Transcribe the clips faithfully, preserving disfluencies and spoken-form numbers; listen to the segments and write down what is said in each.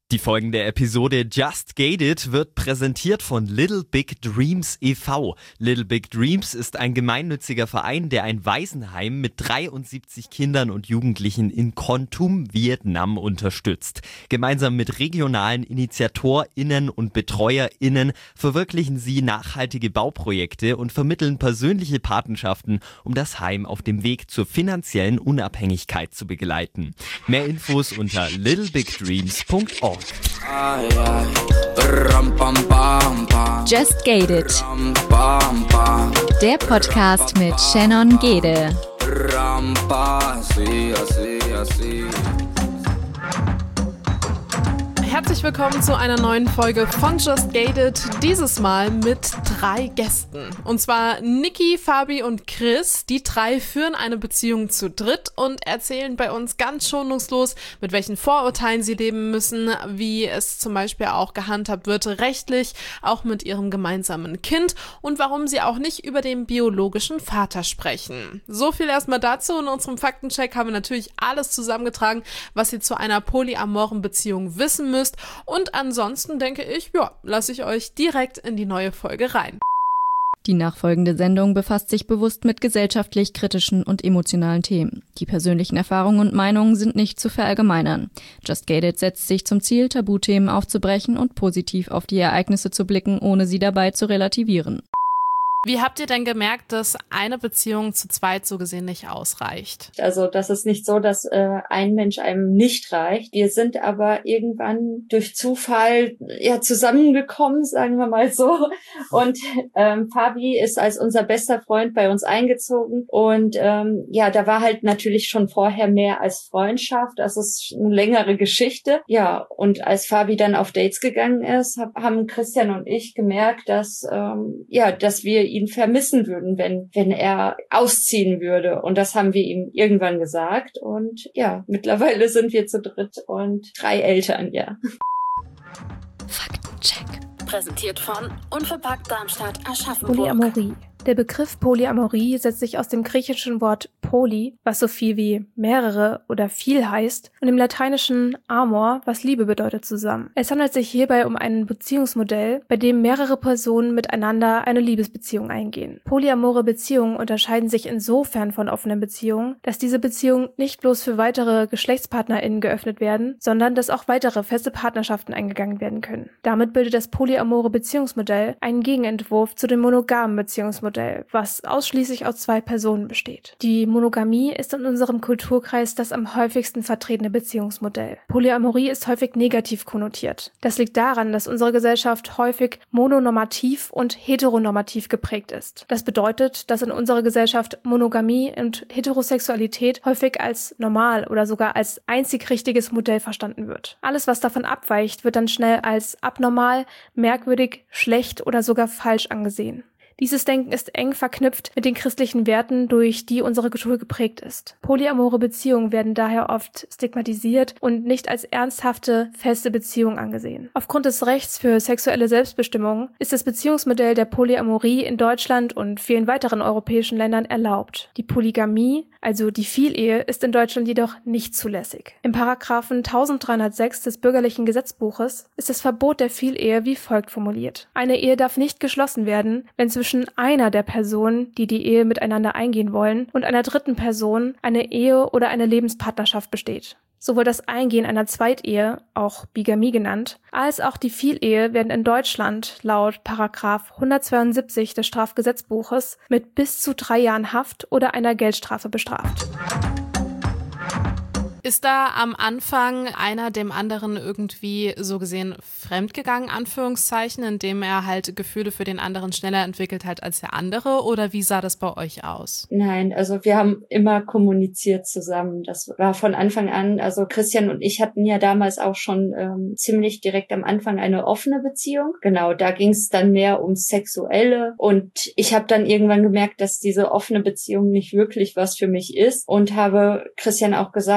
Die folgende Episode Just Gated wird präsentiert von Little Big Dreams e V Little Big Dreams ist ein gemeinnütziger Verein, der ein Waisenheim mit dreiundsiebzig Kindern und Jugendlichen in Kon Tum, Vietnam unterstützt. Gemeinsam mit regionalen InitiatorInnen und BetreuerInnen verwirklichen sie nachhaltige Bauprojekte und vermitteln persönliche Patenschaften, um das Heim auf dem Weg zur finanziellen Unabhängigkeit zu begleiten. Mehr Infos unter little big dreams punkt org. Just Gated, der Podcast mit Shannon Gede. Herzlich willkommen zu einer neuen Folge von Just Gated, dieses Mal mit drei Gästen. Und zwar Niki, Fabi und Chris. Die drei führen eine Beziehung zu dritt und erzählen bei uns ganz schonungslos, mit welchen Vorurteilen sie leben müssen, wie es zum Beispiel auch gehandhabt wird rechtlich, auch mit ihrem gemeinsamen Kind und warum sie auch nicht über den biologischen Vater sprechen. So viel erstmal dazu. In unserem Faktencheck haben wir natürlich alles zusammengetragen, was ihr zu einer polyamoren Beziehung wissen müsst. Und ansonsten denke ich, ja, lasse ich euch direkt in die neue Folge rein. Die nachfolgende Sendung befasst sich bewusst mit gesellschaftlich kritischen und emotionalen Themen. Die persönlichen Erfahrungen und Meinungen sind nicht zu verallgemeinern. Just Gated setzt sich zum Ziel, Tabuthemen aufzubrechen und positiv auf die Ereignisse zu blicken, ohne sie dabei zu relativieren. Wie habt ihr denn gemerkt, dass eine Beziehung zu zweit so gesehen nicht ausreicht? Also das ist nicht so, dass äh, ein Mensch einem nicht reicht. Wir sind aber irgendwann durch Zufall ja zusammengekommen, sagen wir mal so. Und ähm, Fabi ist als unser bester Freund bei uns eingezogen. Und ähm, ja, da war halt natürlich schon vorher mehr als Freundschaft. Das ist eine längere Geschichte. Ja, und als Fabi dann auf Dates gegangen ist, hab, haben Christian und ich gemerkt, dass ähm, ja, dass wir ihn vermissen würden, wenn wenn er ausziehen würde. Und das haben wir ihm irgendwann gesagt. Und ja, mittlerweile sind wir zu dritt und drei Eltern, ja. Faktencheck. Präsentiert von Unverpackt Darmstadt Aschaffenburg. Polyamorie. Der Begriff Polyamorie setzt sich aus dem griechischen Wort poly, was so viel wie mehrere oder viel heißt, und dem lateinischen amor, was Liebe bedeutet, zusammen. Es handelt sich hierbei um ein Beziehungsmodell, bei dem mehrere Personen miteinander eine Liebesbeziehung eingehen. Polyamore Beziehungen unterscheiden sich insofern von offenen Beziehungen, dass diese Beziehungen nicht bloß für weitere GeschlechtspartnerInnen geöffnet werden, sondern dass auch weitere feste Partnerschaften eingegangen werden können. Damit bildet das polyamore Beziehungsmodell einen Gegenentwurf zu dem monogamen Beziehungsmodell, was ausschließlich aus zwei Personen besteht. Die Monogamie ist in unserem Kulturkreis das am häufigsten vertretene Beziehungsmodell. Polyamorie ist häufig negativ konnotiert. Das liegt daran, dass unsere Gesellschaft häufig mononormativ und heteronormativ geprägt ist. Das bedeutet, dass in unserer Gesellschaft Monogamie und Heterosexualität häufig als normal oder sogar als einzig richtiges Modell verstanden wird. Alles, was davon abweicht, wird dann schnell als abnormal, merkwürdig, schlecht oder sogar falsch angesehen. Dieses Denken ist eng verknüpft mit den christlichen Werten, durch die unsere Kultur geprägt ist. Polyamore Beziehungen werden daher oft stigmatisiert und nicht als ernsthafte, feste Beziehung angesehen. Aufgrund des Rechts für sexuelle Selbstbestimmung ist das Beziehungsmodell der Polyamorie in Deutschland und vielen weiteren europäischen Ländern erlaubt. Die Polygamie, also die Vielehe, ist in Deutschland jedoch nicht zulässig. Im Paragraphen eintausenddreihundertsechs des bürgerlichen Gesetzbuches ist das Verbot der Vielehe wie folgt formuliert. Eine Ehe darf nicht geschlossen werden, wenn zwischen einer der Personen, die die Ehe miteinander eingehen wollen, und einer dritten Person eine Ehe oder eine Lebenspartnerschaft besteht. Sowohl das Eingehen einer Zweitehe, auch Bigamie genannt, als auch die Vielehe werden in Deutschland laut Paragraph hundertzweiundsiebzig des Strafgesetzbuches mit bis zu drei Jahren Haft oder einer Geldstrafe bestraft. Ist da am Anfang einer dem anderen irgendwie so gesehen fremdgegangen, Anführungszeichen, indem er halt Gefühle für den anderen schneller entwickelt hat als der andere? Oder wie sah das bei euch aus? Nein, also wir haben immer kommuniziert zusammen. Das war von Anfang an, also Christian und ich hatten ja damals auch schon ähm, ziemlich direkt am Anfang eine offene Beziehung. Genau, da ging es dann mehr ums Sexuelle. Und ich habe dann irgendwann gemerkt, dass diese offene Beziehung nicht wirklich was für mich ist. Und habe Christian auch gesagt, okay,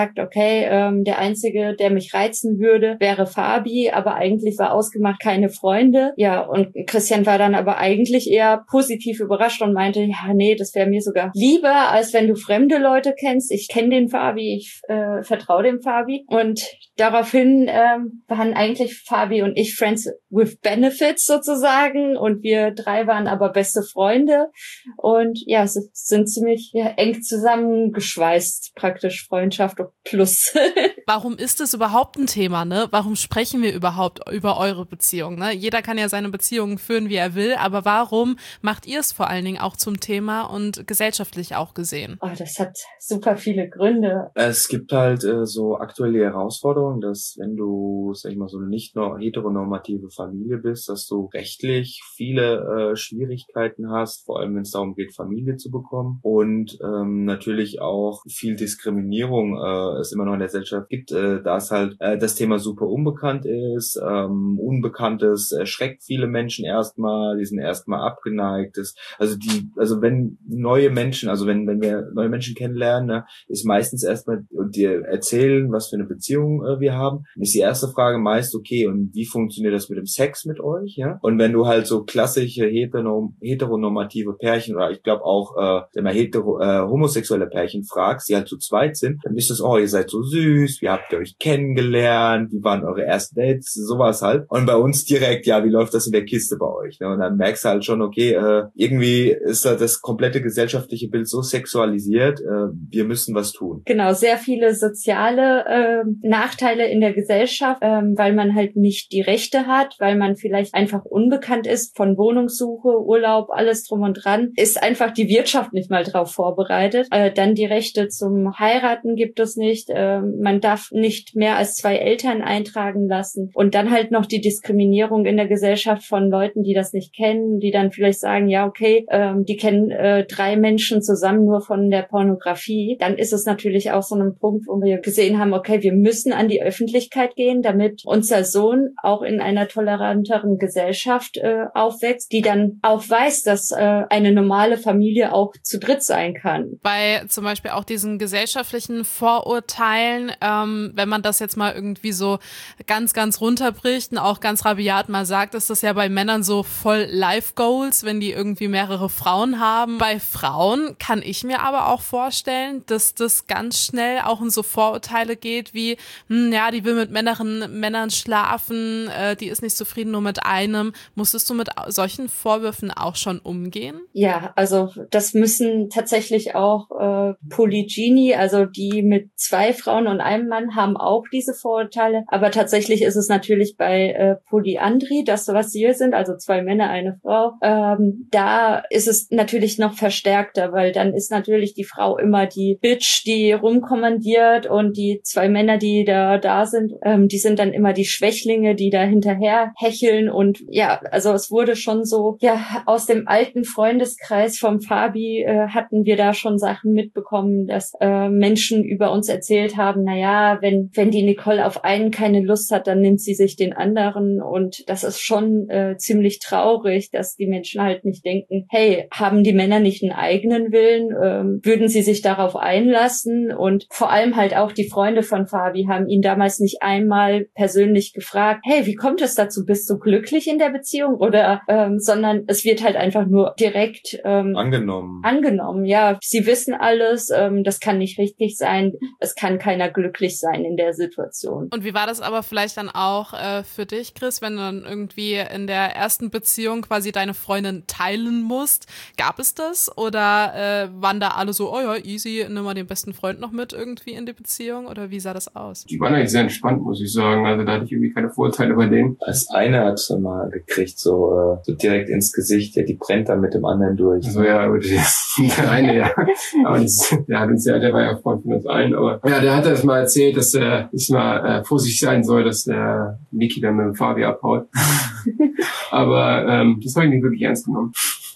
okay, ähm, der Einzige, der mich reizen würde, wäre Fabi, aber eigentlich war ausgemacht keine Freunde. Ja, und Christian war dann aber eigentlich eher positiv überrascht und meinte, ja, nee, das wäre mir sogar lieber, als wenn du fremde Leute kennst. Ich kenne den Fabi, ich äh, vertraue dem Fabi. Und daraufhin ähm, waren eigentlich Fabi und ich Friends with Benefits sozusagen und wir drei waren aber beste Freunde und ja, es sind ziemlich ja, eng zusammengeschweißt, praktisch Freundschaft plus. Warum ist es überhaupt ein Thema, ne? Warum sprechen wir überhaupt über eure Beziehung, ne? Jeder kann ja seine Beziehungen führen, wie er will, aber warum macht ihr es vor allen Dingen auch zum Thema und gesellschaftlich auch gesehen? Oh, das hat super viele Gründe. Es gibt halt äh, so aktuelle Herausforderungen, dass wenn du, sag ich mal, so eine nicht nur heteronormative Familie bist, dass du rechtlich viele äh, Schwierigkeiten hast, vor allem wenn es darum geht, Familie zu bekommen und ähm, natürlich auch viel Diskriminierung äh, es immer noch in der Gesellschaft gibt, äh, da es halt äh, das Thema super unbekannt ist. Ähm, Unbekanntes erschreckt viele Menschen erstmal, die sind erstmal abgeneigt. Das, also die, also wenn neue Menschen, also wenn wenn wir neue Menschen kennenlernen, ne, ist meistens erstmal und dir erzählen, was für eine Beziehung äh, wir haben, ist die erste Frage meist, okay, und wie funktioniert das mit dem Sex mit euch, ja? Und wenn du halt so klassische heteronorm- heteronormative Pärchen oder ich glaube auch äh, wenn man hetero, äh, homosexuelle Pärchen fragst, die halt zu zweit sind, dann ist das, oh, ihr seid so süß, wie habt ihr euch kennengelernt, wie waren eure ersten Dates, sowas halt. Und bei uns direkt, ja, wie läuft das in der Kiste bei euch? Ne? Und dann merkst du halt schon, okay, äh, irgendwie ist da das komplette gesellschaftliche Bild so sexualisiert, äh, wir müssen was tun. Genau, sehr viele soziale äh, Nachteile in der Gesellschaft, ähm, weil man halt nicht die Rechte hat, weil man vielleicht einfach unbekannt ist von Wohnungssuche, Urlaub, alles drum und dran, ist einfach die Wirtschaft nicht mal drauf vorbereitet. Äh, dann die Rechte zum Heiraten gibt es nicht, äh, man darf nicht mehr als zwei Eltern eintragen lassen und dann halt noch die Diskriminierung in der Gesellschaft von Leuten, die das nicht kennen, die dann vielleicht sagen, ja okay, ähm, die kennen äh, drei Menschen zusammen nur von der Pornografie, dann ist es natürlich auch so ein Punkt, wo wir gesehen haben, okay, wir müssen an die Öffentlichkeit gehen, damit unser Sohn auch in einer toleranteren Gesellschaft äh, aufwächst, die dann auch weiß, dass äh, eine normale Familie auch zu dritt sein kann. Bei zum Beispiel auch diesen gesellschaftlichen Vorurteilen, ähm, wenn man das jetzt mal irgendwie so ganz, ganz runterbricht und auch ganz rabiat mal sagt, ist das ja bei Männern so voll Life Goals, wenn die irgendwie mehrere Frauen haben. Bei Frauen kann ich mir aber auch vorstellen, dass das ganz schnell auch in so Vorurteile geht wie, hm, ja, die will mit Männern, Männern schlafen, äh, die ist nicht zufrieden nur mit einem. Musstest du mit solchen Vorwürfen auch schon umgehen? Ja, also das müssen tatsächlich auch äh, Polygyny, also die mit zwei Frauen und einem Mann haben auch diese Vorurteile, aber tatsächlich ist es natürlich bei äh, Polyandrie, das was wir sind, also zwei Männer, eine Frau, ähm, da ist es natürlich noch verstärkter, weil dann ist natürlich die Frau immer die Bitch, die rumkommandiert und die zwei Männer, die da da sind, ähm, die sind dann immer die Schwächlinge, die da hinterher hecheln und ja, also es wurde schon so, ja, aus dem alten Freundeskreis vom Fabi äh, hatten wir da schon Sachen mitbekommen, dass äh, Menschen über uns erzählt haben, naja, wenn wenn die Nicole auf einen keine Lust hat, dann nimmt sie sich den anderen und das ist schon äh, ziemlich traurig, dass die Menschen halt nicht denken, hey, haben die Männer nicht einen eigenen Willen, ähm, würden sie sich darauf einlassen und vor allem halt auch die Freunde von Fabi haben ihn damals nicht einmal persönlich gefragt, hey, wie kommt es dazu, bist du glücklich in der Beziehung oder, ähm, sondern es wird halt einfach nur direkt ähm, angenommen. Angenommen, ja, sie wissen alles, ähm, das kann nicht richtig sein, es kann keiner glücklich sein in der Situation. Und wie war das aber vielleicht dann auch äh, für dich, Chris, wenn du dann irgendwie in der ersten Beziehung quasi deine Freundin teilen musst? Gab es das oder äh, waren da alle so, oh ja, easy, nimm mal den besten Freund noch mit irgendwie in die Beziehung oder wie sah das aus? Die waren eigentlich sehr entspannt, muss ich sagen, also da hatte ich irgendwie keine Vorurteile bei denen. Das eine hat schon mal gekriegt, so, äh, so direkt ins Gesicht, ja, die brennt dann mit dem anderen durch. Also ja, der eine, ja. Aber das, der hat uns ja, der war ja Freund von uns allen, aber ja, der hat das mal erzählt, dass er äh, mal äh, vorsichtig sein soll, dass der Niki dann mit dem Fabi abhaut. Aber ähm, das habe ich nicht wirklich ernst genommen.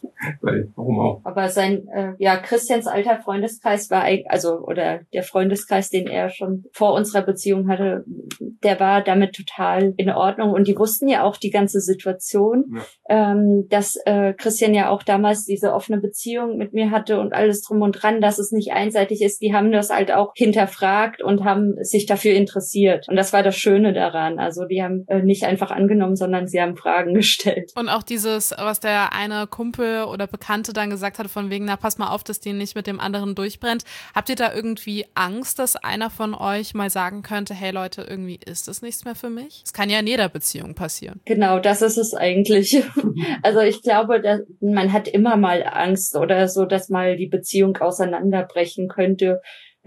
Weil, warum auch? Aber sein, äh, ja, Christians alter Freundeskreis war, also, oder der Freundeskreis, den er schon vor unserer Beziehung hatte, der war damit total in Ordnung. Und die wussten ja auch die ganze Situation, ja. ähm, dass äh, Christian ja auch damals diese offene Beziehung mit mir hatte und alles drum und dran, dass es nicht einseitig ist. Die haben das halt auch hinterfragt und haben sich dafür interessiert. Und das war das Schöne daran. Also die haben äh, nicht einfach angenommen, sondern sie haben Fragen gestellt. Und auch dieses, was der eine Kumpel oder Bekannte dann gesagt hat, von wegen, na pass mal auf, dass die nicht mit dem anderen durchbrennt. Habt ihr da irgendwie Angst, dass einer von euch mal sagen könnte, hey Leute, irgendwie ist das nichts mehr für mich? Das kann ja in jeder Beziehung passieren. Genau, das ist es eigentlich. Also ich glaube, dass man hat immer mal Angst oder so, dass mal die Beziehung auseinanderbrechen könnte,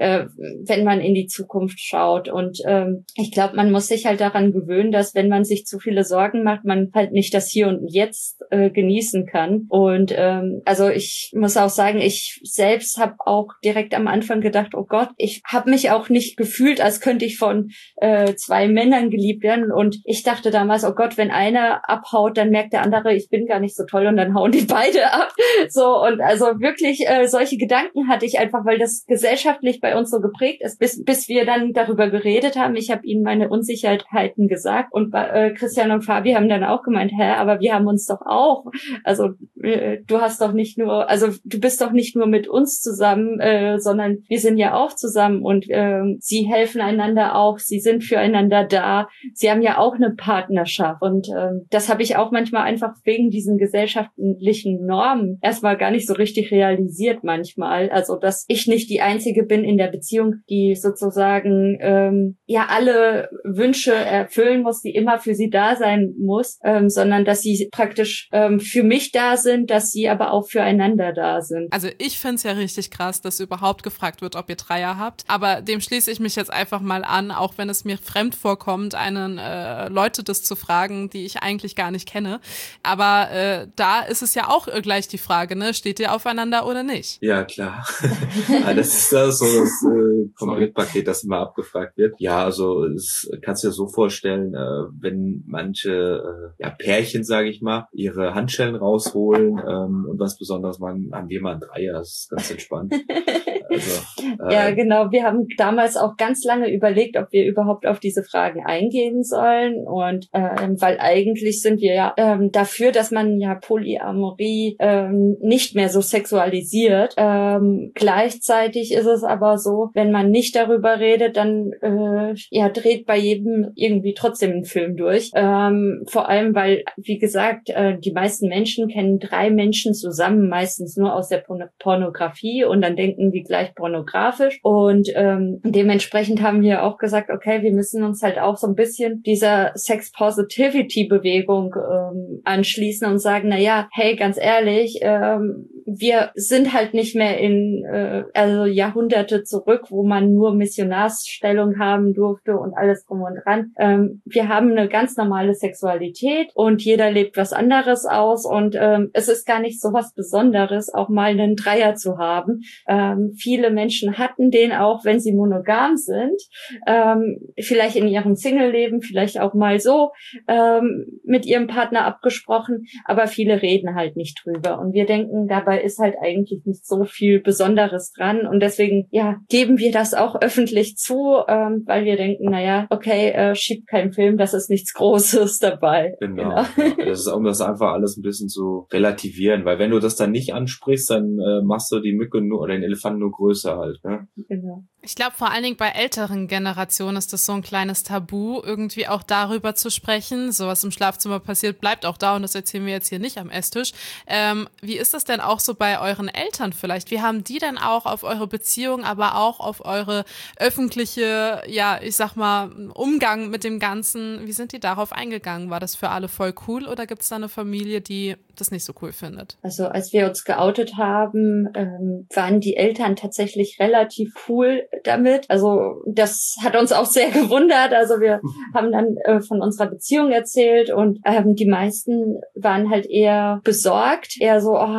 wenn man in die Zukunft schaut. Und ähm, ich glaube, man muss sich halt daran gewöhnen, dass wenn man sich zu viele Sorgen macht, man halt nicht das Hier und Jetzt äh, genießen kann. Und ähm, also ich muss auch sagen, ich selbst habe auch direkt am Anfang gedacht, oh Gott, ich habe mich auch nicht gefühlt, als könnte ich von äh, zwei Männern geliebt werden. Und ich dachte damals, oh Gott, wenn einer abhaut, dann merkt der andere, ich bin gar nicht so toll und dann hauen die beide ab. So, und also wirklich äh, solche Gedanken hatte ich einfach, weil das gesellschaftlich bei bei uns so geprägt ist, bis bis wir dann darüber geredet haben. Ich habe ihnen meine Unsicherheiten gesagt und äh, Christian und Fabi haben dann auch gemeint, hä, aber wir haben uns doch auch, also äh, du hast doch nicht nur, also du bist doch nicht nur mit uns zusammen, äh, sondern wir sind ja auch zusammen und äh, sie helfen einander auch, sie sind füreinander da, sie haben ja auch eine Partnerschaft und äh, das habe ich auch manchmal einfach wegen diesen gesellschaftlichen Normen erstmal gar nicht so richtig realisiert manchmal, also dass ich nicht die Einzige bin in der Beziehung, die sozusagen ähm, ja alle Wünsche erfüllen muss, die immer für sie da sein muss, ähm, sondern dass sie praktisch ähm, für mich da sind, dass sie aber auch füreinander da sind. Also ich find's ja richtig krass, dass überhaupt gefragt wird, ob ihr Dreier habt, aber dem schließe ich mich jetzt einfach mal an, auch wenn es mir fremd vorkommt, einen äh, Leute das zu fragen, die ich eigentlich gar nicht kenne, aber äh, da ist es ja auch gleich die Frage, ne, steht ihr aufeinander oder nicht? Ja, klar. Ja, das ist das so das äh, Komplettpaket, das immer abgefragt wird. Ja, also es kannst du dir so vorstellen, äh, wenn manche äh, ja Pärchen, sage ich mal, ihre Handschellen rausholen ähm, und was Besonderes machen, haben wir mal ein Dreier, das ist ganz entspannt. Also, äh, ja, genau. Wir haben damals auch ganz lange überlegt, ob wir überhaupt auf diese Fragen eingehen sollen und ähm, weil eigentlich sind wir ja ähm, dafür, dass man ja Polyamorie ähm, nicht mehr so sexualisiert. Ähm, gleichzeitig ist es aber so, wenn man nicht darüber redet, dann äh, ja dreht bei jedem irgendwie trotzdem ein Film durch. Ähm, vor allem, weil, wie gesagt, äh, die meisten Menschen kennen drei Menschen zusammen, meistens nur aus der Porn- Pornografie und dann denken die gleich pornografisch und ähm, dementsprechend haben wir auch gesagt, okay, wir müssen uns halt auch so ein bisschen dieser Sex-Positivity-Bewegung ähm, anschließen und sagen, na ja, hey, ganz ehrlich, ähm, wir sind halt nicht mehr in äh, also Jahrhunderte zurück, wo man nur Missionarsstellung haben durfte und alles drum und dran. Ähm, wir haben eine ganz normale Sexualität und jeder lebt was anderes aus und ähm, es ist gar nicht so was Besonderes, auch mal einen Dreier zu haben. Ähm, viele Menschen hatten den auch, wenn sie monogam sind, ähm, vielleicht in ihrem Single-Leben, vielleicht auch mal so ähm, mit ihrem Partner abgesprochen, aber viele reden halt nicht drüber und wir denken, dabei ist halt eigentlich nicht so viel Besonderes dran und deswegen, ja, geben wir das auch öffentlich zu, ähm, weil wir denken, naja, okay, äh, schiebt keinen Film, das ist nichts Großes dabei. Genau. genau. Ja. Das ist, um das einfach alles ein bisschen zu relativieren, weil wenn du das dann nicht ansprichst, dann äh, machst du die Mücke nur oder den Elefanten nur größer halt, ne? Genau. Ich glaube, vor allen Dingen bei älteren Generationen ist das so ein kleines Tabu, irgendwie auch darüber zu sprechen. So was im Schlafzimmer passiert, bleibt auch da und das erzählen wir jetzt hier nicht am Esstisch. Ähm, wie ist das denn auch so bei euren Eltern vielleicht? Wie haben die denn auch auf eure Beziehung, aber auch auf eure öffentliche, ja, ich sag mal, Umgang mit dem Ganzen, wie sind die darauf eingegangen? War das für alle voll cool oder gibt es da eine Familie, die das nicht so cool findet? Also als wir uns geoutet haben, ähm, waren die Eltern tatsächlich relativ cool damit. Also das hat uns auch sehr gewundert. Also wir haben dann äh, von unserer Beziehung erzählt und ähm, die meisten waren halt eher besorgt, eher so, oh,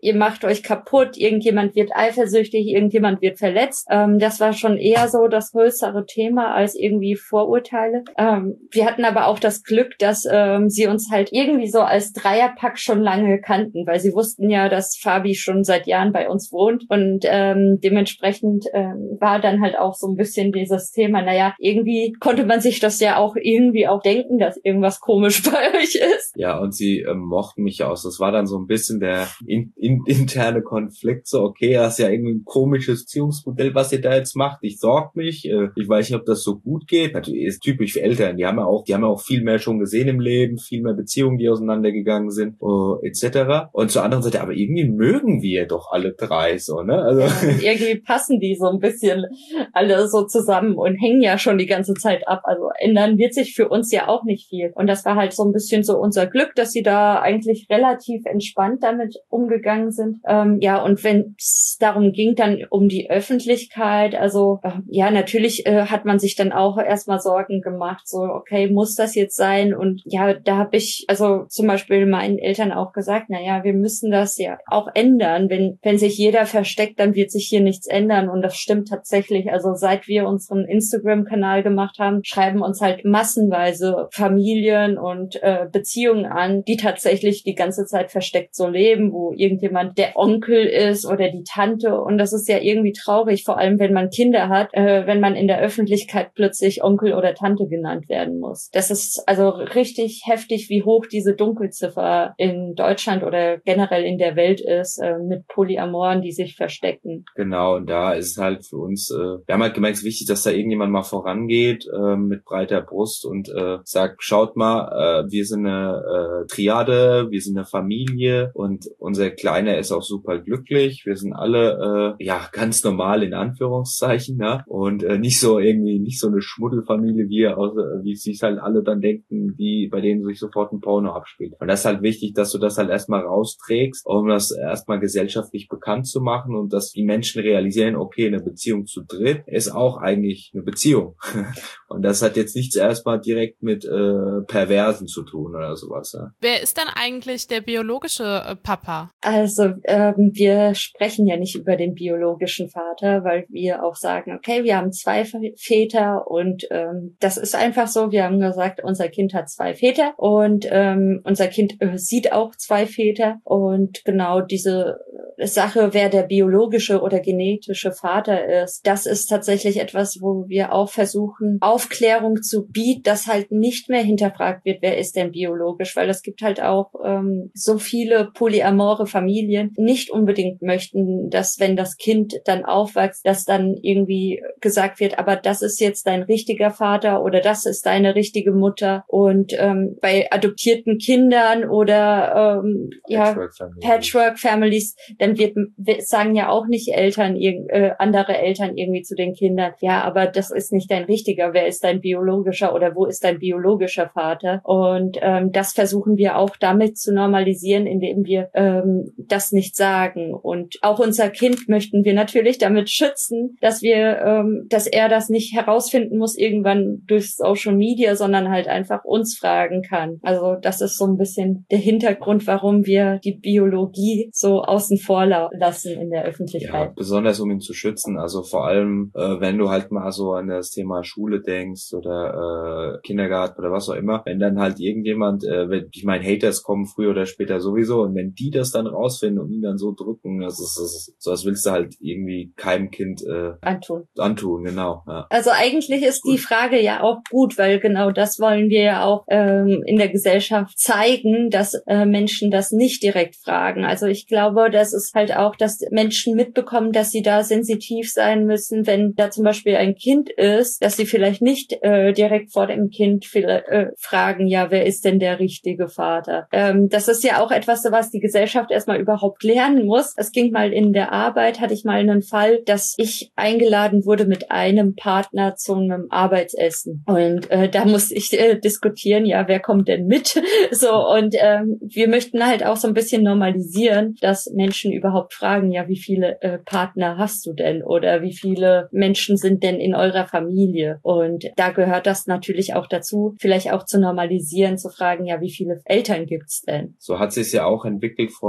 ihr macht euch kaputt, irgendjemand wird eifersüchtig, irgendjemand wird verletzt. Ähm, das war schon eher so das größere Thema als irgendwie Vorurteile. Ähm, wir hatten aber auch das Glück, dass ähm, sie uns halt irgendwie so als Dreierpack schon lange kannten, weil sie wussten ja, dass Fabi schon seit Jahren bei uns wohnt und ähm, dementsprechend ähm, war dann halt auch so ein bisschen dieses Thema, naja, irgendwie konnte man sich das ja auch irgendwie auch denken, dass irgendwas komisch bei euch ist. Ja, und sie ähm, mochten mich aus. Das war dann so ein bisschen der in, in, interne Konflikt, so okay, das ist ja irgendwie ein komisches Beziehungsmodell, was ihr da jetzt macht. Ich sorge mich, äh, ich weiß nicht, ob das so gut geht. Natürlich ist typisch für Eltern, die haben ja auch, die haben ja auch viel mehr schon gesehen im Leben, viel mehr Beziehungen, die auseinandergegangen sind, äh, et cetera. Und zur anderen Seite, aber irgendwie mögen wir doch alle drei so, ne? Also ja, irgendwie passen die so ein bisschen alle so zusammen und hängen ja schon die ganze Zeit ab. Also ändern wird sich für uns ja auch nicht viel. Und das war halt so ein bisschen so unser Glück, dass sie da eigentlich relativ entspannt damit umgegangen sind. Ähm, ja, und wenn es darum ging, dann um die Öffentlichkeit, also äh, ja, natürlich äh, hat man sich dann auch erstmal Sorgen gemacht, so okay, muss das jetzt sein? Und ja, da habe ich also zum Beispiel meinen Eltern auch gesagt, naja, wir müssen das ja auch ändern. Wenn wenn sich jeder versteckt, dann wird sich hier nichts ändern. Und das stimmt tatsächlich. Also seit wir unseren Instagram-Kanal gemacht haben, schreiben uns halt massenweise Familien und äh, Beziehungen an, die tatsächlich die ganze Zeit versteckt so leben, wo irgendjemand der Onkel ist oder die Tante. Und das ist ja irgendwie traurig, vor allem wenn man Kinder hat, äh, wenn man in der Öffentlichkeit plötzlich Onkel oder Tante genannt werden muss. Das ist also richtig heftig, wie hoch diese Dunkelziffer in Deutschland oder generell in der Welt ist, äh, mit Polyamoren, die sich verstecken. Genau, und da ist es halt für uns, äh, wir haben halt gemerkt, es ist wichtig, dass da irgendjemand mal vorangeht äh, mit breiter Brust und äh, sagt, schaut mal, äh, wir sind eine äh, Triade, wir sind eine Familie und unser Kleiner ist auch super glücklich. Wir sind alle äh, ja ganz normal in Anführungszeichen, ja, und äh, nicht so irgendwie, nicht so eine Schmuddelfamilie, wie aus, wie sich halt alle dann denken, die bei denen sich sofort ein Porno abspielt. Und das ist halt wichtig, dass du das halt erstmal rausträgst, um das erstmal gesellschaftlich bekannt zu machen und dass die Menschen realisieren, okay, eine Beziehung zu dritt ist auch eigentlich eine Beziehung. Und das hat jetzt nichts erstmal direkt mit äh, Perversen zu tun oder sowas. Ja. Wer ist denn eigentlich der biologische äh, Papa? Also ähm, wir sprechen ja nicht über den biologischen Vater, weil wir auch sagen, okay, wir haben zwei Väter und ähm, das ist einfach so. Wir haben gesagt, unser Kind hat zwei Väter und ähm, unser Kind äh, sieht auch zwei Väter und genau diese Sache, wer der biologische oder genetische Vater ist, das ist tatsächlich etwas, wo wir auch versuchen, Aufklärung zu bieten, dass halt nicht mehr hinterfragt wird, wer ist denn biologisch, weil es gibt halt auch ähm, so viele polyamore Familien, nicht unbedingt möchten, dass wenn das Kind dann aufwächst, dass dann irgendwie gesagt wird, aber das ist jetzt dein richtiger Vater oder das ist deine richtige Mutter. Und ähm, bei adoptierten Kindern oder ähm, ja Patchwork-Families, dann wird sagen ja auch nicht Eltern, äh, andere Eltern irgendwie zu den Kindern, ja, aber das ist nicht dein richtiger, wer ist dein biologischer oder wo ist dein biologischer Vater? Und ähm, das versuchen wir auch damit zu normalisieren, indem wir ähm, das nicht sagen. Und auch unser Kind möchten wir natürlich damit schützen, dass wir, ähm, dass er das nicht herausfinden muss irgendwann durch Social Media, sondern halt einfach uns fragen kann. Also das ist so ein bisschen der Hintergrund, warum wir die Biologie so außen vor lassen in der Öffentlichkeit. Ja, besonders um ihn zu schützen. Also vor allem, äh, wenn du halt mal so an das Thema Schule denkst oder äh, Kindergarten oder was auch immer, wenn dann halt irgendjemand, äh, wenn, ich meine, Haters kommen früher oder später sowieso und wenn die das dann rausfinden und ihn dann so drücken, das ist, das ist so, als willst du halt irgendwie keinem Kind äh, antun. Antun, genau. Ja. Also eigentlich ist die Frage ja auch gut, weil genau das wollen wir ja auch ähm, in der Gesellschaft zeigen, dass äh, Menschen das nicht direkt fragen. Also ich glaube, das ist halt auch, dass Menschen mitbekommen, dass sie da sensitiv sein müssen, wenn da zum Beispiel ein Kind ist, dass sie vielleicht nicht äh, direkt vor dem Kind vielleicht, äh, fragen, ja, wer ist denn der richtige Vater? Ähm, das ist ja auch etwas, was die Gesellschaft erstmal überhaupt lernen muss. Es ging mal in der Arbeit, hatte ich mal einen Fall, dass ich eingeladen wurde mit einem Partner zu einem Arbeitsessen. Und äh, da musste ich äh, diskutieren, ja, wer kommt denn mit? So, und ähm, wir möchten halt auch so ein bisschen normalisieren, dass Menschen überhaupt fragen, ja, wie viele äh, Partner hast du denn? Oder wie viele Menschen sind denn in eurer Familie? Und da gehört das natürlich auch dazu, vielleicht auch zu normalisieren, zu fragen, ja, wie viele Eltern gibt's denn? So hat sich ja auch entwickelt von äh,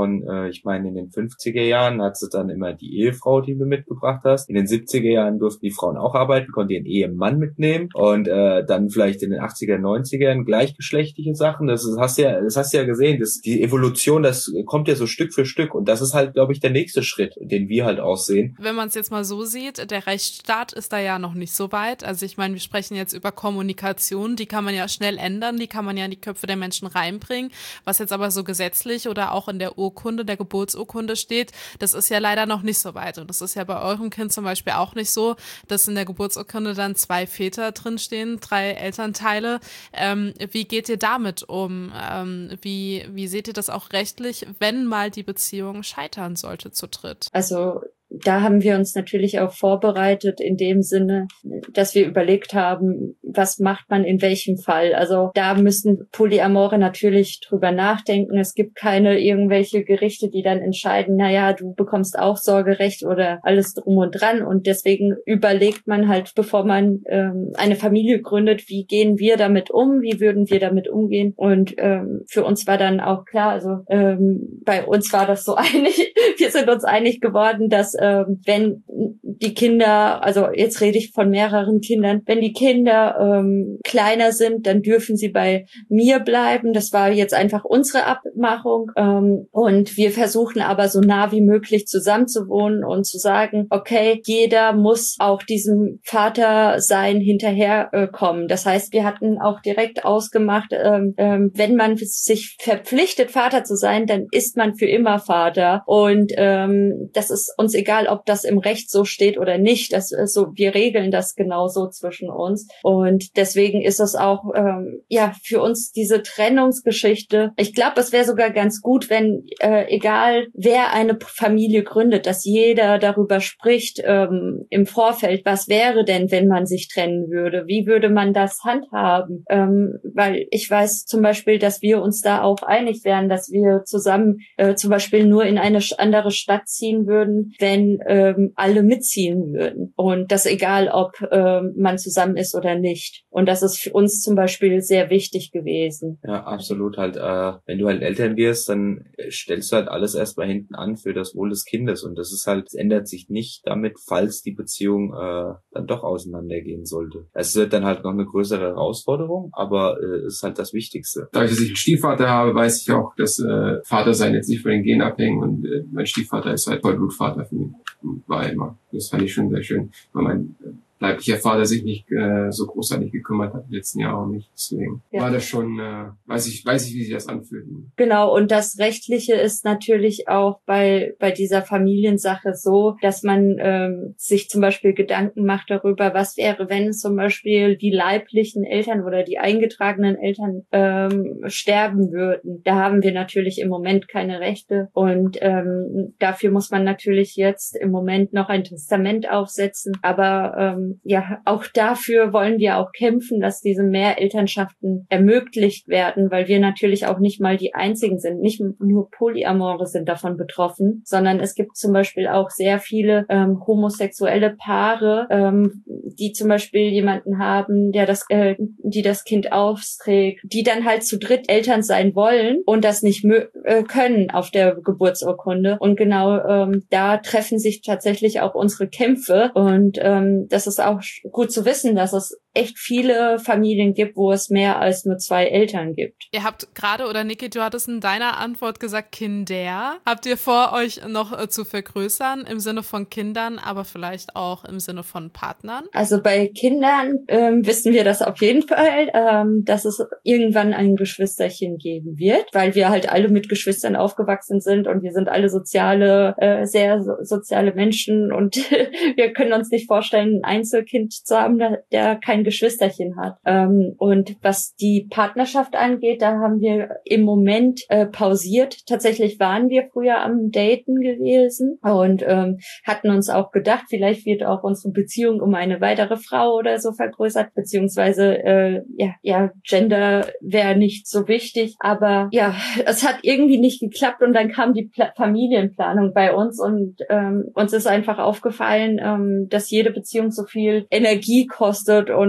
ich meine, in den fünfziger Jahren hat sie dann immer die Ehefrau, die du mitgebracht hast. In den siebziger Jahren durften die Frauen auch arbeiten, konnten ihren Ehemann mitnehmen und äh, dann vielleicht in den achtziger, neunzigern gleichgeschlechtliche Sachen. Das ist, hast ja, das hast du ja gesehen, das, die Evolution, das kommt ja so Stück für Stück und das ist halt, glaube ich, der nächste Schritt, den wir halt auch sehen. Wenn man es jetzt mal so sieht, der Rechtsstaat ist da ja noch nicht so weit. Also ich meine, wir sprechen jetzt über Kommunikation, die kann man ja schnell ändern, die kann man ja in die Köpfe der Menschen reinbringen. Was jetzt aber so gesetzlich oder auch in der Urkunde, der Geburtsurkunde steht, das ist ja leider noch nicht so weit. Und das ist ja bei eurem Kind zum Beispiel auch nicht so, dass in der Geburtsurkunde dann zwei Väter drinstehen, drei Elternteile. Ähm, wie geht ihr damit um? Ähm, wie, wie seht ihr das auch rechtlich, wenn mal die Beziehung scheitern sollte zu dritt? Also da haben wir uns natürlich auch vorbereitet in dem Sinne, dass wir überlegt haben, was macht man in welchem Fall. Also da müssen Polyamore natürlich drüber nachdenken. Es gibt keine irgendwelche Gerichte, die dann entscheiden, naja, du bekommst auch Sorgerecht oder alles drum und dran. Und deswegen überlegt man halt, bevor man ähm, eine Familie gründet, wie gehen wir damit um, wie würden wir damit umgehen. Und ähm, für uns war dann auch klar, also ähm, bei uns war das so einig, wir sind uns einig geworden, dass wenn die Kinder, also jetzt rede ich von mehreren Kindern, wenn die Kinder ähm, kleiner sind, dann dürfen sie bei mir bleiben. Das war jetzt einfach unsere Abmachung. Ähm, und wir versuchen aber so nah wie möglich zusammenzuwohnen und zu sagen, okay, jeder muss auch diesem Vatersein hinterherkommen. Äh, das heißt, wir hatten auch direkt ausgemacht, ähm, ähm, wenn man sich verpflichtet, Vater zu sein, dann ist man für immer Vater. Und ähm, das ist uns egal, ob das im Recht so steht oder nicht. Das ist so, wir regeln das genauso zwischen uns. Und deswegen ist es auch ähm, ja für uns diese Trennungsgeschichte. Ich glaube, es wäre sogar ganz gut, wenn äh, egal wer eine Familie gründet, dass jeder darüber spricht ähm, im Vorfeld. Was wäre denn, wenn man sich trennen würde? Wie würde man das handhaben? Ähm, weil ich weiß zum Beispiel, dass wir uns da auch einig wären, dass wir zusammen äh, zum Beispiel nur in eine andere Stadt ziehen würden, wenn ähm, alle mitziehen würden. Und das egal, ob ähm, man zusammen ist oder nicht. Und das ist für uns zum Beispiel sehr wichtig gewesen. Ja, absolut. Halt, äh, wenn du halt Eltern wirst, dann stellst du halt alles erstmal hinten an für das Wohl des Kindes. Und das ist halt, es ändert sich nicht damit, falls die Beziehung äh, dann doch auseinandergehen sollte. Es wird dann halt noch eine größere Herausforderung, aber es äh, ist halt das Wichtigste. Da ich einen Stiefvater habe, weiß ich auch, dass äh, Vater sein jetzt nicht von den Genen abhängen und äh, mein Stiefvater ist halt Vollblutvater für mich. War immer. Das fand ich schon sehr schön, weil mein leiblicher Vater sich nicht äh, so großartig gekümmert hat, die letzten Jahre auch nicht. Deswegen ja. war das schon, äh, weiß ich, weiß ich, wie sich das anfühlt. Genau, und das Rechtliche ist natürlich auch bei bei dieser Familiensache so, dass man ähm, sich zum Beispiel Gedanken macht darüber, was wäre, wenn zum Beispiel die leiblichen Eltern oder die eingetragenen Eltern ähm, sterben würden. Da haben wir natürlich im Moment keine Rechte und ähm, dafür muss man natürlich jetzt im Moment noch ein Testament aufsetzen, aber ähm, ja, auch dafür wollen wir auch kämpfen, dass diese Mehrelternschaften ermöglicht werden, weil wir natürlich auch nicht mal die einzigen sind. Nicht nur Polyamore sind davon betroffen, sondern es gibt zum Beispiel auch sehr viele ähm, homosexuelle Paare, ähm, die zum Beispiel jemanden haben, der das, äh, die das Kind austrägt, die dann halt zu dritt Eltern sein wollen und das nicht mö- äh, können auf der Geburtsurkunde. Und genau ähm, da treffen sich tatsächlich auch unsere Kämpfe und ähm, das ist auch gut zu wissen, dass es echt viele Familien gibt, wo es mehr als nur zwei Eltern gibt. Ihr habt gerade, oder Niki, du hattest in deiner Antwort gesagt, Kinder. Habt ihr vor, euch noch äh, zu vergrößern im Sinne von Kindern, aber vielleicht auch im Sinne von Partnern? Also bei Kindern ähm, wissen wir das auf jeden Fall, ähm, dass es irgendwann ein Geschwisterchen geben wird, weil wir halt alle mit Geschwistern aufgewachsen sind und wir sind alle soziale, äh, sehr so, soziale Menschen und wir können uns nicht vorstellen, ein Einzelkind zu haben, der, der kein Geschwisterchen hat. Ähm, und was die Partnerschaft angeht, da haben wir im Moment äh, pausiert. Tatsächlich waren wir früher am Daten gewesen und ähm, hatten uns auch gedacht, vielleicht wird auch unsere Beziehung um eine weitere Frau oder so vergrößert, beziehungsweise äh, ja, ja, Gender wäre nicht so wichtig, aber ja, es hat irgendwie nicht geklappt und dann kam die Pla- Familienplanung bei uns und ähm, uns ist einfach aufgefallen, ähm, dass jede Beziehung so viel Energie kostet und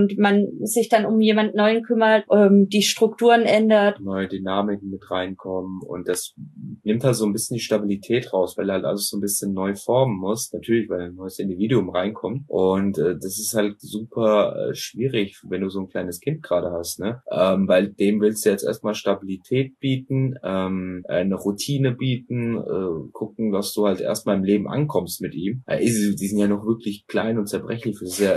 und man sich dann um jemand Neuen kümmert, ähm, die Strukturen ändert. Neue Dynamiken mit reinkommen und das nimmt halt so ein bisschen die Stabilität raus, weil halt alles so ein bisschen neu formen muss. Natürlich, weil ein neues Individuum reinkommt und äh, das ist halt super äh, schwierig, wenn du so ein kleines Kind gerade hast, ne? Ähm, weil dem willst du jetzt erstmal Stabilität bieten, ähm, eine Routine bieten, äh, gucken, dass du halt erstmal im Leben ankommst mit ihm. Äh, die sind ja noch wirklich klein und zerbrechlich, das ist ja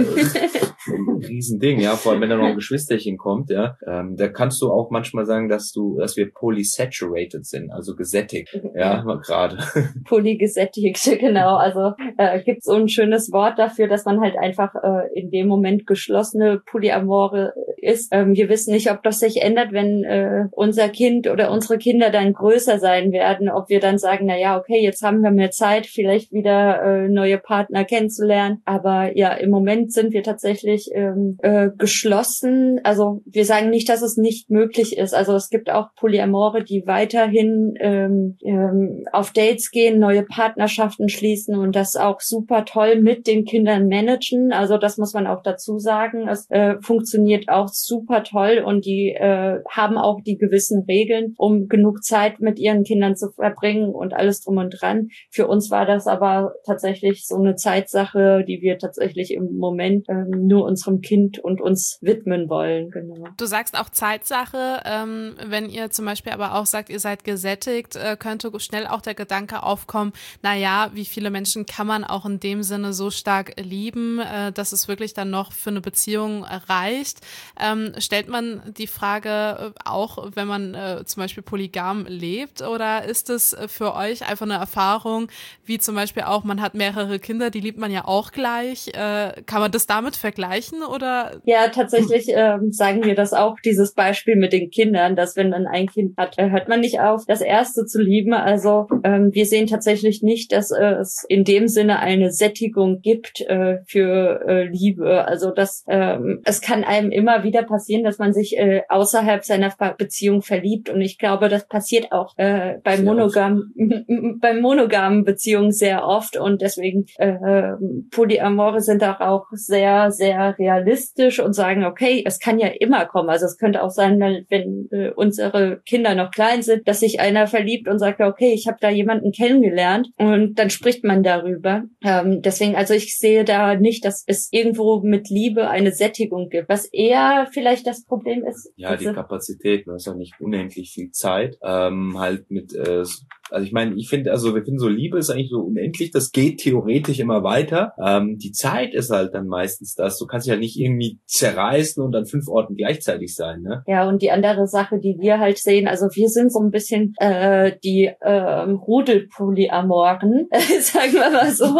ein Riesending, ja, vor allem wenn da noch ein Geschwisterchen kommt, ja, ähm, da kannst du auch manchmal sagen, dass du, dass wir polysaturated sind, also gesättigt, ja, gerade. Polygesättigt, genau, also äh, gibt es so ein schönes Wort dafür, dass man halt einfach äh, in dem Moment geschlossene Polyamore ist. Ähm, wir wissen nicht, ob das sich ändert, wenn äh, unser Kind oder unsere Kinder dann größer sein werden, ob wir dann sagen, na ja, okay, jetzt haben wir mehr Zeit, vielleicht wieder äh, neue Partner kennenzulernen, aber ja, im Moment sind wir tatsächlich ähm, äh, geschlossen, also wir sagen nicht, dass es nicht möglich ist, also es gibt auch Polyamore, die weiterhin ähm, ähm, auf Dates gehen, neue Partnerschaften schließen und das auch super toll mit den Kindern managen, also das muss man auch dazu sagen, es äh, funktioniert auch super toll und die äh, haben auch die gewissen Regeln, um genug Zeit mit ihren Kindern zu verbringen und alles drum und dran. Für uns war das aber tatsächlich so eine Zeitsache, die wir tatsächlich im Moment ähm, nur unserem Kind und uns widmen wollen. Genau. Du sagst auch Zeitsache, ähm, wenn ihr zum Beispiel aber auch sagt, ihr seid gesättigt, äh, könnte schnell auch der Gedanke aufkommen, naja, wie viele Menschen kann man auch in dem Sinne so stark lieben, äh, dass es wirklich dann noch für eine Beziehung reicht. Ähm, stellt man die Frage auch, wenn man äh, zum Beispiel polygam lebt, oder ist es für euch einfach eine Erfahrung, wie zum Beispiel auch, man hat mehrere Kinder, die liebt man ja auch gleich. Äh, kann man das damit vergleichen, oder? Ja, tatsächlich ähm, sagen wir das auch, dieses Beispiel mit den Kindern, dass wenn man ein Kind hat, äh, hört man nicht auf, das erste zu lieben. Also ähm, wir sehen tatsächlich nicht, dass äh, es in dem Sinne eine Sättigung gibt äh, für äh, Liebe. Also das, ähm, es kann einem immer wieder passieren, dass man sich äh, außerhalb seiner Beziehung verliebt. Und ich glaube, das passiert auch äh, bei monogam, bei monogamen Beziehungen sehr oft. Und deswegen äh, Polyamore sind auch, auch sehr, sehr realistisch und sagen, okay, es kann ja immer kommen. Also es könnte auch sein, wenn äh, unsere Kinder noch klein sind, dass sich einer verliebt und sagt, okay, ich habe da jemanden kennengelernt, und dann spricht man darüber. Ähm, deswegen, also ich sehe da nicht, dass es irgendwo mit Liebe eine Sättigung gibt. Was eher vielleicht das Problem ist. Ja, die Kapazität, man hat ja nicht unendlich viel Zeit, ähm, halt mit, äh, also ich meine, ich finde, also wir finden so, Liebe ist eigentlich so unendlich, das geht theoretisch immer weiter. Ähm, die Zeit ist halt dann meistens das. Du kannst dich ja nicht irgendwie zerreißen und an fünf Orten gleichzeitig sein, ne? Ja, und die andere Sache, die wir halt sehen, also wir sind so ein bisschen äh, die ähm, Rudelpolyamoren, sagen wir mal so.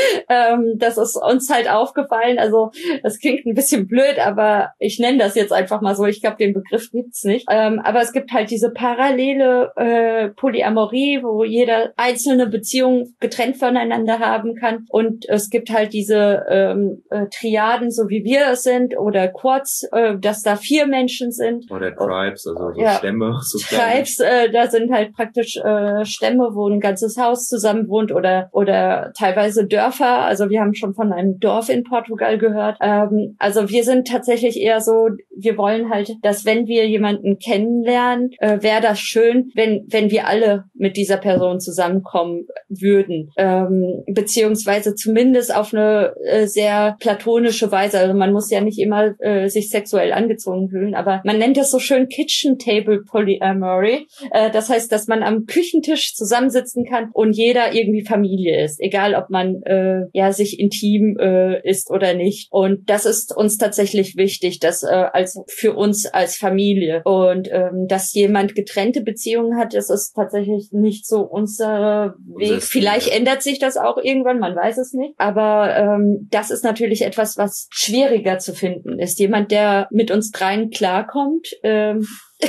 ähm, das ist uns halt aufgefallen, also das klingt ein bisschen blöd, aber ich nenne das jetzt einfach mal so. Ich glaube, den Begriff gibt's nicht. Ähm, aber es gibt halt diese parallele äh, Polyamorie, wo jeder einzelne Beziehung getrennt voneinander haben kann. Und es gibt halt diese ähm, äh, Triaden, so wie wir es sind, oder Quads, äh, dass da vier Menschen sind. Oder Tribes, also so ja. Stämme. So Tribes, äh, da sind halt praktisch äh, Stämme, wo ein ganzes Haus zusammen wohnt, oder oder teilweise Dörfer. Also wir haben schon von einem Dorf in Portugal gehört. Ähm, also wir sind tatsächlich eher so, wir wollen halt, dass wenn wir jemanden kennenlernen, äh, wäre das schön, wenn wenn wir alle mit dieser Person zusammenkommen würden, ähm, beziehungsweise zumindest auf eine äh, sehr platonische Weise. Also man muss ja nicht immer äh, sich sexuell angezogen fühlen, aber man nennt das so schön Kitchen Table Polyamory. Äh, das heißt, dass man am Küchentisch zusammensitzen kann und jeder irgendwie Familie ist, egal ob man äh, ja sich intim äh, ist oder nicht. Und das ist uns tatsächlich wichtig, dass äh, als für uns als Familie, und ähm, dass jemand getrennte Beziehungen hat, das ist tatsächlich nicht so unser Weg. Unser Vielleicht ja. ändert sich das auch irgendwann, man weiß es nicht. Aber ähm, das ist natürlich etwas, was schwieriger zu finden ist. Jemand, der mit uns dreien klarkommt, ähm,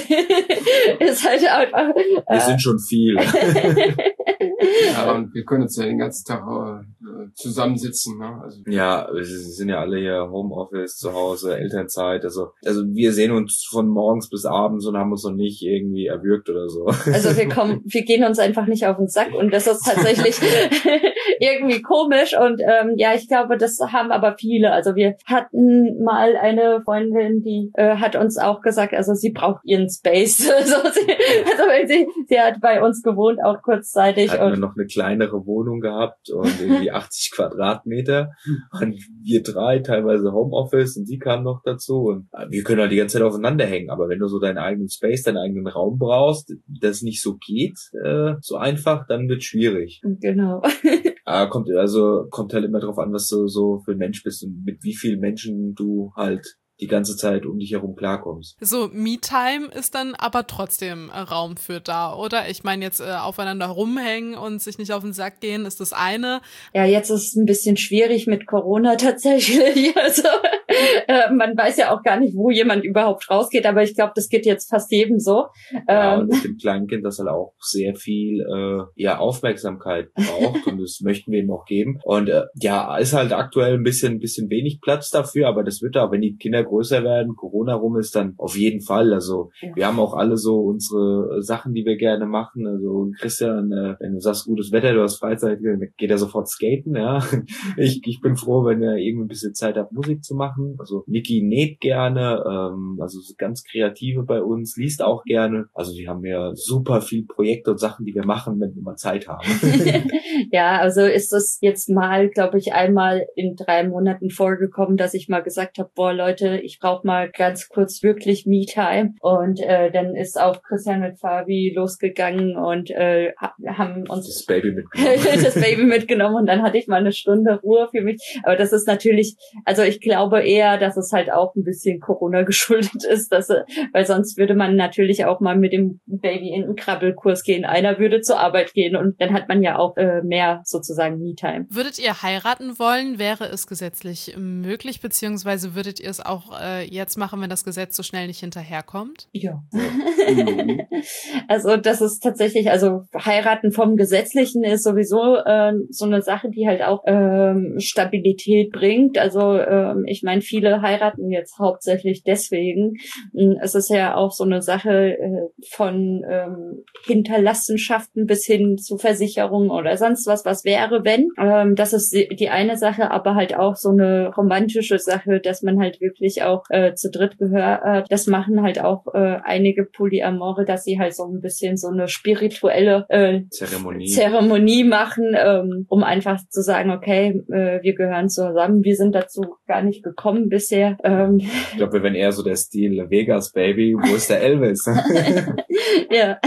ist halt einfach... Äh, wir sind schon viel. Ja, und wir können uns ja den ganzen Tag äh, zusammensitzen. Ne? Also ja, wir sind ja alle hier Homeoffice, zu Hause, Elternzeit. Also also wir sehen uns von morgens bis abends und haben uns noch nicht irgendwie erwürgt oder so. Also wir kommen, wir gehen uns einfach nicht auf den Sack und das ist tatsächlich irgendwie komisch und ähm, ja, ich glaube, das haben aber viele. Also wir hatten mal eine Freundin, die äh, hat uns auch gesagt, also sie braucht ihren Space. also, sie, also weil sie, sie hat bei uns gewohnt, auch kurzzeitig. Hatten und wir noch eine kleinere Wohnung gehabt und irgendwie achtzig Quadratmeter und wir drei, teilweise Homeoffice und sie kam noch dazu und wir können halt die ganze Zeit aufeinander hängen, aber wenn du so deinen eigenen Space, deinen eigenen Raum brauchst, das nicht so geht, äh, so einfach, dann wird schwierig. Genau. Ah, kommt, also, kommt halt immer drauf an, was du so für ein Mensch bist und mit wie vielen Menschen du halt die ganze Zeit um dich herum klarkommst. So, Me-Time ist dann aber trotzdem äh, Raum für da, oder? Ich meine jetzt äh, aufeinander rumhängen und sich nicht auf den Sack gehen, ist das eine. Ja, jetzt ist es ein bisschen schwierig mit Corona tatsächlich. Also äh, man weiß ja auch gar nicht, wo jemand überhaupt rausgeht, aber ich glaube, das geht jetzt fast jedem so. Ja, ähm, und mit dem kleinen Kind, das halt auch sehr viel äh, ja Aufmerksamkeit braucht und das möchten wir ihm auch geben. Und äh, ja, ist halt aktuell ein bisschen ein bisschen wenig Platz dafür, aber das wird auch, wenn die Kinder größer werden, Corona rum ist, dann auf jeden Fall. Also wir haben auch alle so unsere Sachen, die wir gerne machen. Also Christian, äh, wenn du sagst, gutes Wetter, du hast Freizeit, dann geht er sofort skaten, ja. Ich, ich bin froh, wenn er irgendwie ein bisschen Zeit hat, Musik zu machen. Also Niki näht gerne, ähm, also ganz Kreative bei uns, liest auch gerne. Also wir haben ja super viel Projekte und Sachen, die wir machen, wenn wir mal Zeit haben. Ja, also ist es jetzt mal, glaube ich, einmal in drei Monaten vorgekommen, dass ich mal gesagt habe, boah Leute, ich brauche mal ganz kurz wirklich Me-Time. Und äh, dann ist auch Christian mit Fabi losgegangen und äh, haben uns das Baby mitgenommen. das Baby mitgenommen und dann hatte ich mal eine Stunde Ruhe für mich. Aber das ist natürlich, also ich glaube eher, dass es halt auch ein bisschen Corona geschuldet ist, dass, weil sonst würde man natürlich auch mal mit dem Baby in einen Krabbelkurs gehen. Einer würde zur Arbeit gehen und dann hat man ja auch äh, mehr sozusagen Me-Time. Würdet ihr heiraten wollen? Wäre es gesetzlich möglich, beziehungsweise würdet ihr es auch äh, jetzt machen, wenn das Gesetz so schnell nicht hinterherkommt? Ja. Also das ist tatsächlich, also heiraten vom Gesetzlichen ist sowieso äh, so eine Sache, die halt auch ähm, Stabilität bringt. Also ähm, ich meine, viele heiraten jetzt hauptsächlich deswegen. Es ist ja auch so eine Sache äh, von ähm, Hinterlassenschaften bis hin zu Versicherungen oder sonst was, was wäre, wenn. Ähm, das ist die eine Sache, aber halt auch so eine romantische Sache, dass man halt wirklich auch äh, zu dritt gehört. Das machen halt auch äh, einige Polyamore, dass sie halt so ein bisschen so eine spirituelle äh, Zeremonie. Zeremonie machen, ähm, um einfach zu sagen, okay, äh, wir gehören zusammen. Wir sind dazu gar nicht gekommen bisher. Ähm, ich glaube, wir wären eher so der Stil Vegas Baby. Wo ist der Elvis? Ja.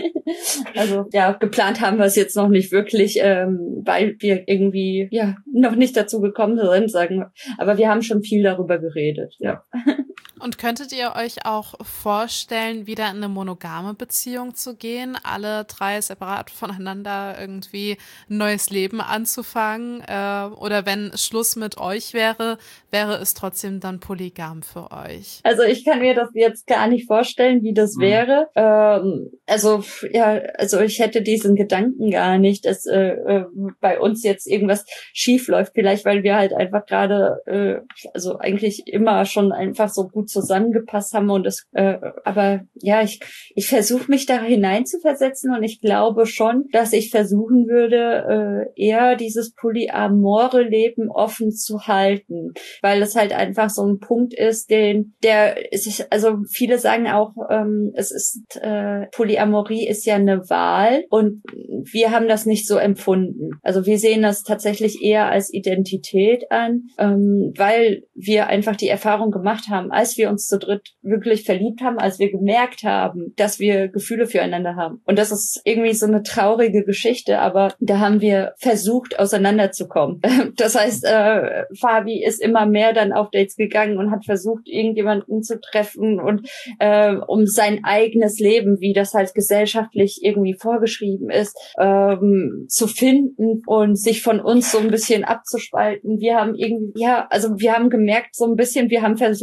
Also ja, geplant haben wir es jetzt noch nicht wirklich, ähm, weil wir irgendwie ja noch nicht dazu gekommen sind, sagen wir. Aber wir haben schon viel darüber geredet, ja. Und könntet ihr euch auch vorstellen, wieder in eine monogame Beziehung zu gehen, alle drei separat voneinander irgendwie ein neues Leben anzufangen? Äh, oder wenn Schluss mit euch wäre, wäre es trotzdem dann polygam für euch? Also ich kann mir das jetzt gar nicht vorstellen, wie das mhm. wäre. Ähm, also ja, also ich hätte diesen Gedanken gar nicht, dass äh, äh, bei uns jetzt irgendwas schief läuft. Vielleicht, weil wir halt einfach gerade, äh, also eigentlich immer schon einfach so gut zusammengepasst haben und es, äh, aber ja, ich ich versuche mich da hineinzuversetzen und ich glaube schon, dass ich versuchen würde, äh, eher dieses polyamore Leben offen zu halten, weil es halt einfach so ein Punkt ist, den der ist, also viele sagen auch, ähm, es ist äh, Polyamorie ist ja eine Wahl und wir haben das nicht so empfunden. Also wir sehen das tatsächlich eher als Identität an, ähm, weil wir einfach die Erfahrung gemacht haben, als wir uns zu dritt wirklich verliebt haben, als wir gemerkt haben, dass wir Gefühle füreinander haben. Und das ist irgendwie so eine traurige Geschichte, aber da haben wir versucht, auseinanderzukommen. Das heißt, äh, Fabi ist immer mehr dann auf Dates gegangen und hat versucht, irgendjemanden zu treffen und äh, um sein eigenes Leben, wie das halt gesellschaftlich irgendwie vorgeschrieben ist, ähm, zu finden und sich von uns so ein bisschen abzuspalten. Wir haben irgendwie, ja, also wir haben gemerkt, so ein bisschen, wir haben versucht, ihn weg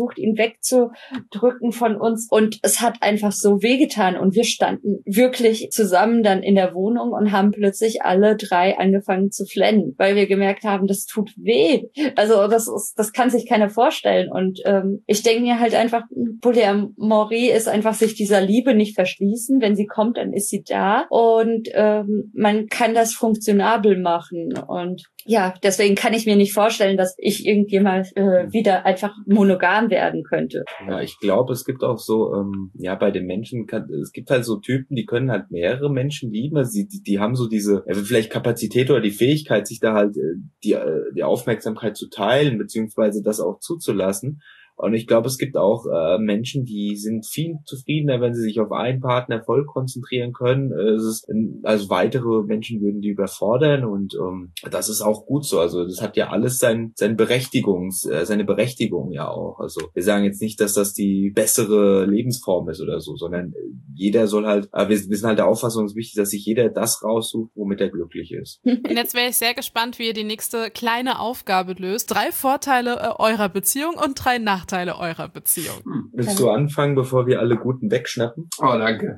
wegzudrücken von uns. Und es hat einfach so wehgetan. Und wir standen wirklich zusammen dann in der Wohnung und haben plötzlich alle drei angefangen zu flennen, weil wir gemerkt haben, das tut weh. Also das ist, das kann sich keiner vorstellen. Und ähm, ich denke mir halt einfach, Polyamorie ist einfach sich dieser Liebe nicht verschließen. Wenn sie kommt, dann ist sie da. Und ähm, man kann das funktionabel machen. Und ja, deswegen kann ich mir nicht vorstellen, dass ich irgendjemand äh, wieder einfach monogam werden könnte. Ja, ich glaube, es gibt auch so, ähm, ja, bei den Menschen, kann, es gibt halt so Typen, die können halt mehrere Menschen lieben. Also die, die, die haben so diese, ja, vielleicht Kapazität oder die Fähigkeit, sich da halt äh, die, äh, die Aufmerksamkeit zu teilen, beziehungsweise das auch zuzulassen. Und ich glaube, es gibt auch äh, Menschen, die sind viel zufriedener, wenn sie sich auf einen Partner voll konzentrieren können. Äh, es ist, also weitere Menschen würden die überfordern und ähm, das ist auch gut so. Also das hat ja alles sein, sein Berechtigungs, äh, seine Berechtigung ja auch. Also wir sagen jetzt nicht, dass das die bessere Lebensform ist oder so, sondern jeder soll halt, äh, wir, wir sind halt der Auffassung, es ist wichtig, dass sich jeder das raussucht, womit er glücklich ist. Und jetzt wäre ich sehr gespannt, wie ihr die nächste kleine Aufgabe löst. Drei Vorteile äh, eurer Beziehung und drei Nachteile eurer Beziehung. Hm. Willst du anfangen, bevor wir alle Guten wegschnappen? Oh, danke.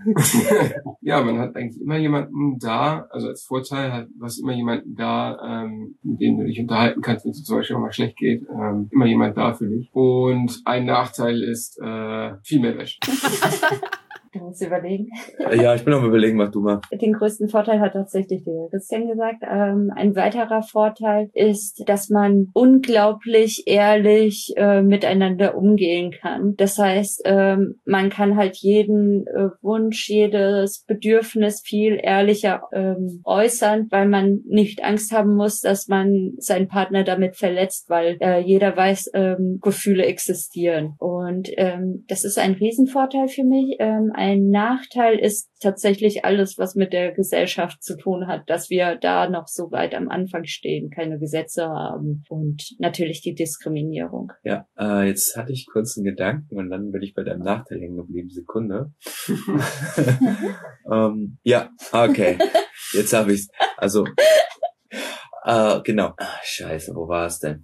Ja, man hat eigentlich immer jemanden da, also als Vorteil hat was immer jemanden da, ähm, mit dem du dich unterhalten kannst, wenn es zum Beispiel auch mal schlecht geht. Ähm, immer jemand da für dich. Und ein Nachteil ist äh, viel mehr Wäsche. Du musst überlegen. Ja, ich bin am Überlegen, mach du mal. Den größten Vorteil hat tatsächlich der Christian gesagt. Ähm, ein weiterer Vorteil ist, dass man unglaublich ehrlich äh, miteinander umgehen kann. Das heißt, ähm, man kann halt jeden äh, Wunsch, jedes Bedürfnis viel ehrlicher ähm, äußern, weil man nicht Angst haben muss, dass man seinen Partner damit verletzt, weil äh, jeder weiß, ähm, Gefühle existieren. Und ähm, das ist ein Riesenvorteil für mich. Ähm, Ein Nachteil ist tatsächlich alles, was mit der Gesellschaft zu tun hat, dass wir da noch so weit am Anfang stehen, keine Gesetze haben und natürlich die Diskriminierung. Ja, äh, jetzt hatte ich kurz einen Gedanken und dann bin ich bei deinem Nachteil hängen geblieben. Sekunde. ähm, ja, okay. Jetzt habe ich's. Also, äh, genau. Ach, scheiße, wo war es denn?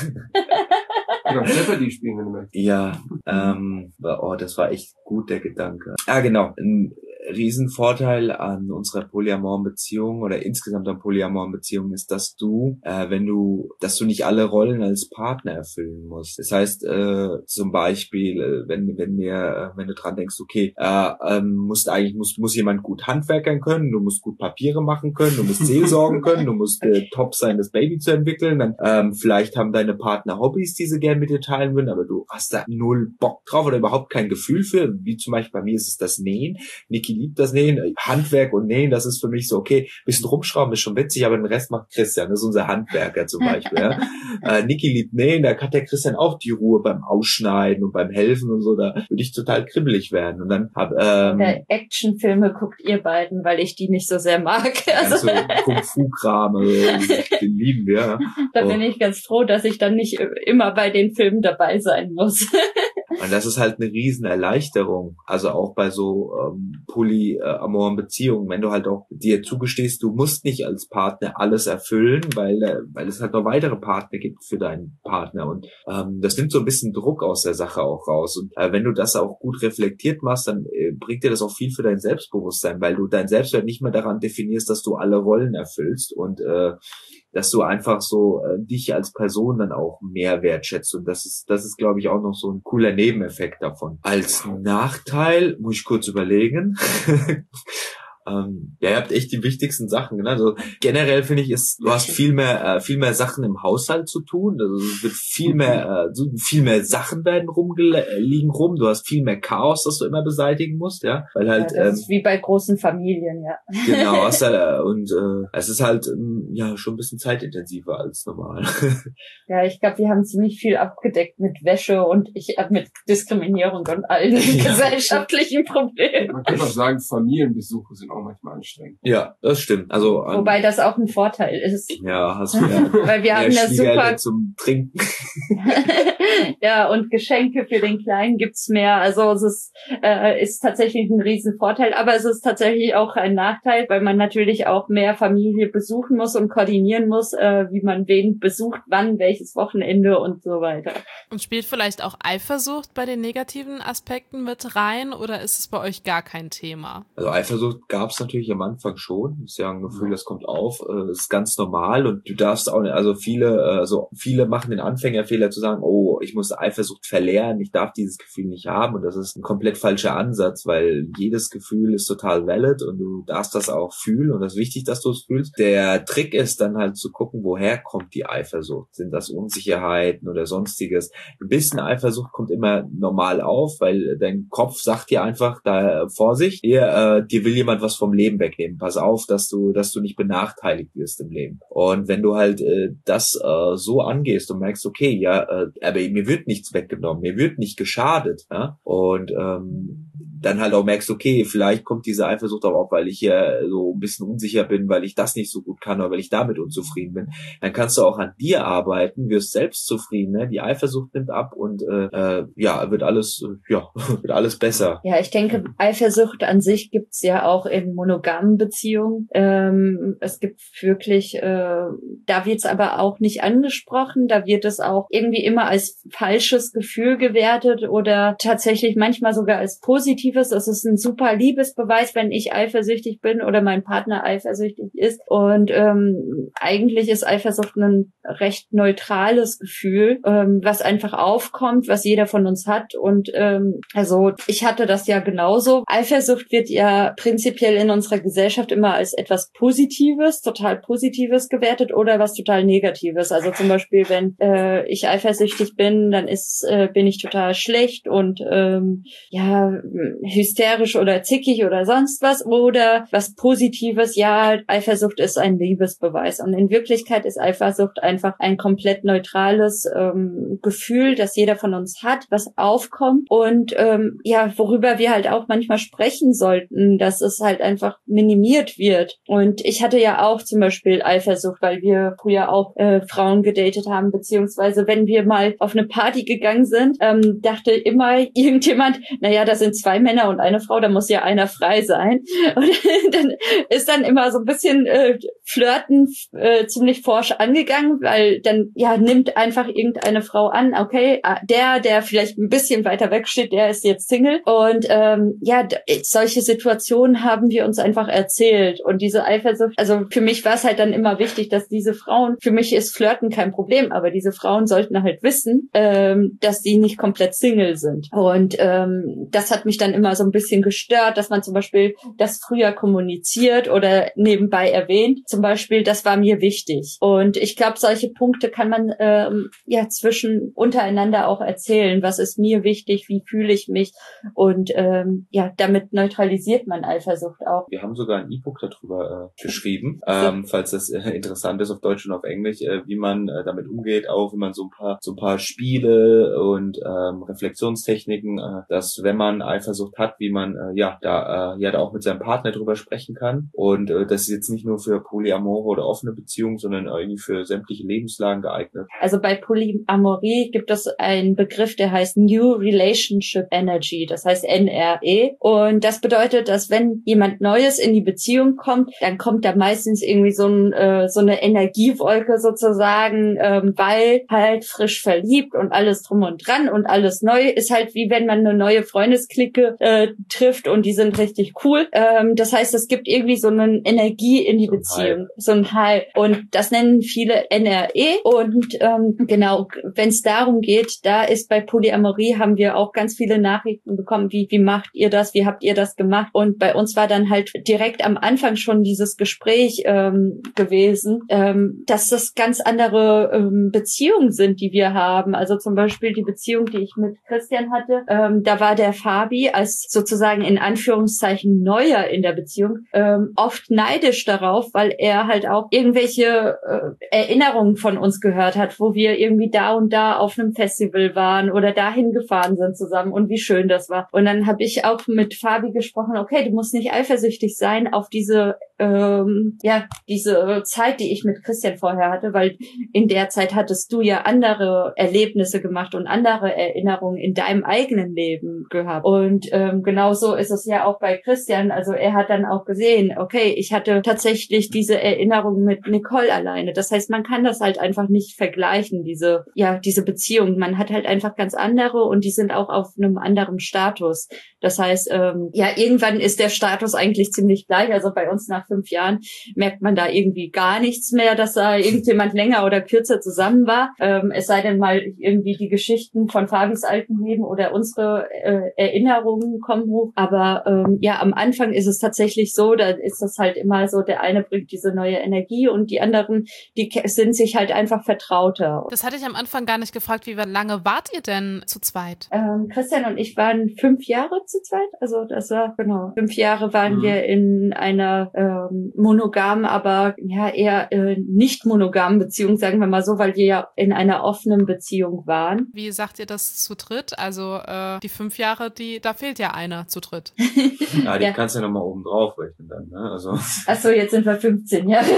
Genau, Jeopardy spielen, wenn du möchtest. Ja, ähm, oh, das war echt gut, der Gedanke. Ah, genau. Ein Riesenvorteil an unserer polyamoren Beziehung oder insgesamt an polyamoren Beziehungen ist, dass du, äh, wenn du, dass du nicht alle Rollen als Partner erfüllen musst. Das heißt, äh, zum Beispiel, äh, wenn, wenn wir, äh, wenn du dran denkst, okay, äh, ähm, musst eigentlich, muss, muss jemand gut handwerkern können, du musst gut Papiere machen können, du musst seelsorgen können, du musst äh, top sein, das Baby zu entwickeln, dann, ähm, vielleicht haben deine Partner Hobbys, die sie gerne mit dir teilen würden, aber du hast da null Bock drauf oder überhaupt kein Gefühl für, wie zum Beispiel bei mir ist es das Nähen. Niki liebt das Nähen, Handwerk und Nähen, das ist für mich so, okay, bisschen rumschrauben ist schon witzig, aber den Rest macht Christian, das ist unser Handwerker zum Beispiel. Ja. Äh, Niki liebt Nähen, da hat der Christian auch die Ruhe beim Ausschneiden und beim Helfen und so, da würde ich total kribbelig werden. Und dann hab, ähm, Oder Actionfilme guckt ihr beiden, weil ich die nicht so sehr mag. Also so Kung-Fu-Kram, also, den lieben wir. Ja. Da bin ich ganz froh, dass ich dann nicht immer bei den Filmen dabei sein muss. Und das ist halt eine riesen Erleichterung. Also auch bei so ähm, polyamoren Beziehungen, wenn du halt auch dir zugestehst, du musst nicht als Partner alles erfüllen, weil äh, weil es halt noch weitere Partner gibt für deinen Partner. Und ähm, das nimmt so ein bisschen Druck aus der Sache auch raus. Und äh, wenn du das auch gut reflektiert machst, dann äh, bringt dir das auch viel für dein Selbstbewusstsein, weil du dein Selbstwert nicht mehr daran definierst, dass du alle Rollen erfüllst und äh, dass du einfach so äh, dich als Person dann auch mehr wertschätzt. Und das ist, das ist, glaube ich, auch noch so ein cooler Nebeneffekt davon. Als Nachteil, muss ich kurz überlegen, ähm, ja, ihr habt echt die wichtigsten Sachen. Ne? Also generell finde ich, ist, du hast viel mehr, äh, viel mehr Sachen im Haushalt zu tun. Also es wird viel mehr, äh, viel mehr Sachen werden rumliegen rum. Du hast viel mehr Chaos, das du immer beseitigen musst, ja, weil halt. Ja, das ähm, ist wie bei großen Familien, ja. Genau, hast halt, und äh, es ist halt ähm, ja schon ein bisschen zeitintensiver als normal. Ja, ich glaube, wir haben ziemlich viel abgedeckt mit Wäsche und ich äh, mit Diskriminierung und allen Ja. gesellschaftlichen Problemen. Man kann auch sagen, Familienbesuche sind auch auch manchmal anstrengend. Ja, das stimmt. Also an, wobei das auch ein Vorteil ist. Ja, hast du ja. Weil wir haben eine super zum Trinken. Ja, und Geschenke für den Kleinen gibt's mehr. Also es ist, äh, ist tatsächlich ein Riesenvorteil, aber es ist tatsächlich auch ein Nachteil, weil man natürlich auch mehr Familie besuchen muss und koordinieren muss, äh, wie man wen besucht, wann, welches Wochenende und so weiter. Und spielt vielleicht auch Eifersucht bei den negativen Aspekten mit rein oder ist es bei euch gar kein Thema? Also Eifersucht gab's natürlich am Anfang schon. Das ist ja ein Gefühl, das kommt auf. Das ist ganz normal und du darfst auch nicht, also viele, also viele machen den Anfängerfehler zu sagen, oh, ich muss Eifersucht verlernen, ich darf dieses Gefühl nicht haben und das ist ein komplett falscher Ansatz, weil jedes Gefühl ist total valid und du darfst das auch fühlen und das ist wichtig, dass du es fühlst. Der Trick ist dann halt zu gucken, woher kommt die Eifersucht? Sind das Unsicherheiten oder sonstiges? Ein bisschen Eifersucht kommt immer normal auf, weil dein Kopf sagt dir einfach, da Vorsicht, hier, äh, dir will jemand was vom Leben wegnehmen. Pass auf, dass du, dass du nicht benachteiligt wirst im Leben. Und wenn du halt äh, das äh, so angehst und merkst, okay, ja, äh, aber mir wird nichts weggenommen, mir wird nicht geschadet, ja, und ähm, dann halt auch merkst, okay, vielleicht kommt diese Eifersucht auch auf, weil ich ja so ein bisschen unsicher bin, weil ich das nicht so gut kann oder weil ich damit unzufrieden bin. Dann kannst du auch an dir arbeiten, wirst selbst zufrieden, ne? Die Eifersucht nimmt ab und äh, äh, ja, wird alles, äh, ja, wird alles besser. Ja, ich denke, Eifersucht an sich gibt's ja auch in monogamen Beziehungen. Ähm, es gibt wirklich, äh, da wird's aber auch nicht angesprochen, da wird es auch irgendwie immer als falsches Gefühl gewertet oder tatsächlich manchmal sogar als positives. Es ist ein super Liebesbeweis, wenn ich eifersüchtig bin oder mein Partner eifersüchtig ist. Und ähm, eigentlich ist Eifersucht ein recht neutrales Gefühl, ähm, was einfach aufkommt, was jeder von uns hat. Und ähm, also ich hatte das ja genauso. Eifersucht wird ja prinzipiell in unserer Gesellschaft immer als etwas Positives, total Positives gewertet oder was total Negatives. Also zum Beispiel, wenn äh, ich eifersüchtig bin, dann ist äh, bin ich total schlecht und ähm, ja hysterisch oder zickig oder sonst was. Oder was Positives, ja, Eifersucht ist ein Liebesbeweis. Und in Wirklichkeit ist Eifersucht einfach ein komplett neutrales ähm, Gefühl, das jeder von uns hat, was aufkommt und ähm, ja, worüber wir halt auch manchmal sprechen sollten, dass es halt einfach minimiert wird. Und ich hatte ja auch zum Beispiel Eifersucht, weil wir früher auch äh, Frauen gedatet haben, beziehungsweise wenn wir mal auf eine Party gegangen sind, ähm, dachte immer irgendjemand, naja, da sind zwei Männer und eine Frau, da muss ja einer frei sein. Und dann ist dann immer so ein bisschen äh, Flirten äh, ziemlich forsch angegangen, weil dann ja nimmt einfach irgendeine Frau an, okay, der, der vielleicht ein bisschen weiter weg steht, der ist jetzt Single. Und ähm, ja, solche Situationen haben wir uns einfach erzählt. Und diese Eifersucht, also für mich war es halt dann immer wichtig, dass diese Frauen, für mich ist Flirten kein Problem, aber diese Frauen sollten halt wissen, ähm, dass die nicht komplett Single sind. Und ähm, das hat mich dann immer so ein bisschen gestört, dass man zum Beispiel das früher kommuniziert oder nebenbei erwähnt. Zum Beispiel, das war mir wichtig. Und ich glaube, solche Punkte kann man ähm, ja zwischen untereinander auch erzählen. Was ist mir wichtig? Wie fühle ich mich? Und ähm, ja, damit neutralisiert man Eifersucht auch. Wir haben sogar ein E-Book darüber äh, geschrieben, ähm, falls das äh, interessant ist auf Deutsch und auf Englisch, äh, wie man äh, damit umgeht, auch wie man so ein paar so ein paar Spiele und ähm, Reflexionstechniken, äh, dass wenn man Eifersucht hat, wie man äh, ja da äh, ja da auch mit seinem Partner drüber sprechen kann. Und äh, das ist jetzt nicht nur für polyamore oder offene Beziehungen, sondern irgendwie für sämtliche Lebenslagen geeignet. Also bei Polyamorie gibt es einen Begriff, der heißt New Relationship Energy, das heißt N R E. Und das bedeutet, dass wenn jemand Neues in die Beziehung kommt, dann kommt da meistens irgendwie so, ein, äh, so eine Energiewolke sozusagen, ähm, weil halt frisch verliebt und alles drum und dran und alles neu ist halt wie wenn man eine neue Freundesklicke äh, trifft und die sind richtig cool. Ähm, das heißt, es gibt irgendwie so eine Energie in die so Beziehung, Hype. so ein Hype. Und das nennen viele N R E. Und ähm, genau, wenn es darum geht, da ist bei Polyamorie haben wir auch ganz viele Nachrichten bekommen, wie wie macht ihr das, wie habt ihr das gemacht? Und bei uns war dann halt direkt am Anfang schon dieses Gespräch ähm, gewesen, ähm, dass das ganz andere ähm, Beziehungen sind, die wir haben. Also zum Beispiel die Beziehung, die ich mit Christian hatte, ähm, da war der Fabi als sozusagen in Anführungszeichen Neuer in der Beziehung ähm, oft neidisch darauf, weil er halt auch irgendwelche äh, Erinnerungen von uns gehört hat, wo wir irgendwie da und da auf einem Festival waren oder dahin gefahren sind zusammen und wie schön das war. Und dann habe ich auch mit Fabi gesprochen, okay, du musst nicht eifersüchtig sein auf diese ähm, ja diese Zeit, die ich mit Christian vorher hatte, weil in der Zeit hattest du ja andere Erlebnisse gemacht und andere Erinnerungen in deinem eigenen Leben gehabt. Und ähm, genauso ist es ja auch bei Christian. Also er hat dann auch gesehen, okay, ich hatte tatsächlich diese Erinnerung mit Nicole alleine. Das heißt, man kann das halt einfach nicht vergleichen, diese ja diese Beziehung. Man hat halt einfach ganz andere und die sind auch auf einem anderen Status. Das heißt, ähm, ja, irgendwann ist der Status eigentlich ziemlich gleich. Also bei uns nach fünf Jahren merkt man da irgendwie gar nichts mehr, dass da irgendjemand länger oder kürzer zusammen war. Ähm, es sei denn mal irgendwie die Geschichten von Fabis alten Leben oder unsere äh, Erinnerungen kommen hoch. Aber ähm, ja, am Anfang ist es tatsächlich so, da ist das halt immer so, der eine bringt diese neue Energie und die anderen, die sind sich halt einfach vertrauter. Das hatte ich am Anfang gar nicht gefragt, wie lange wart ihr denn zu zweit? Ähm, Christian und ich waren fünf Jahre zu zweit. Also das war, genau, fünf Jahre waren mhm. wir in einer ähm, monogamen, aber ja eher äh, nicht monogamen Beziehung, sagen wir mal so, weil wir ja in einer offenen Beziehung waren. Wie sagt ihr das zu dritt? Also äh, die fünf Jahre, die da fehlt ja einer zu dritt. Ja, die ja. kannst du ja nochmal oben drauf rechnen dann, ne? Also. Ach so, jetzt sind wir fünfzehn Jahre.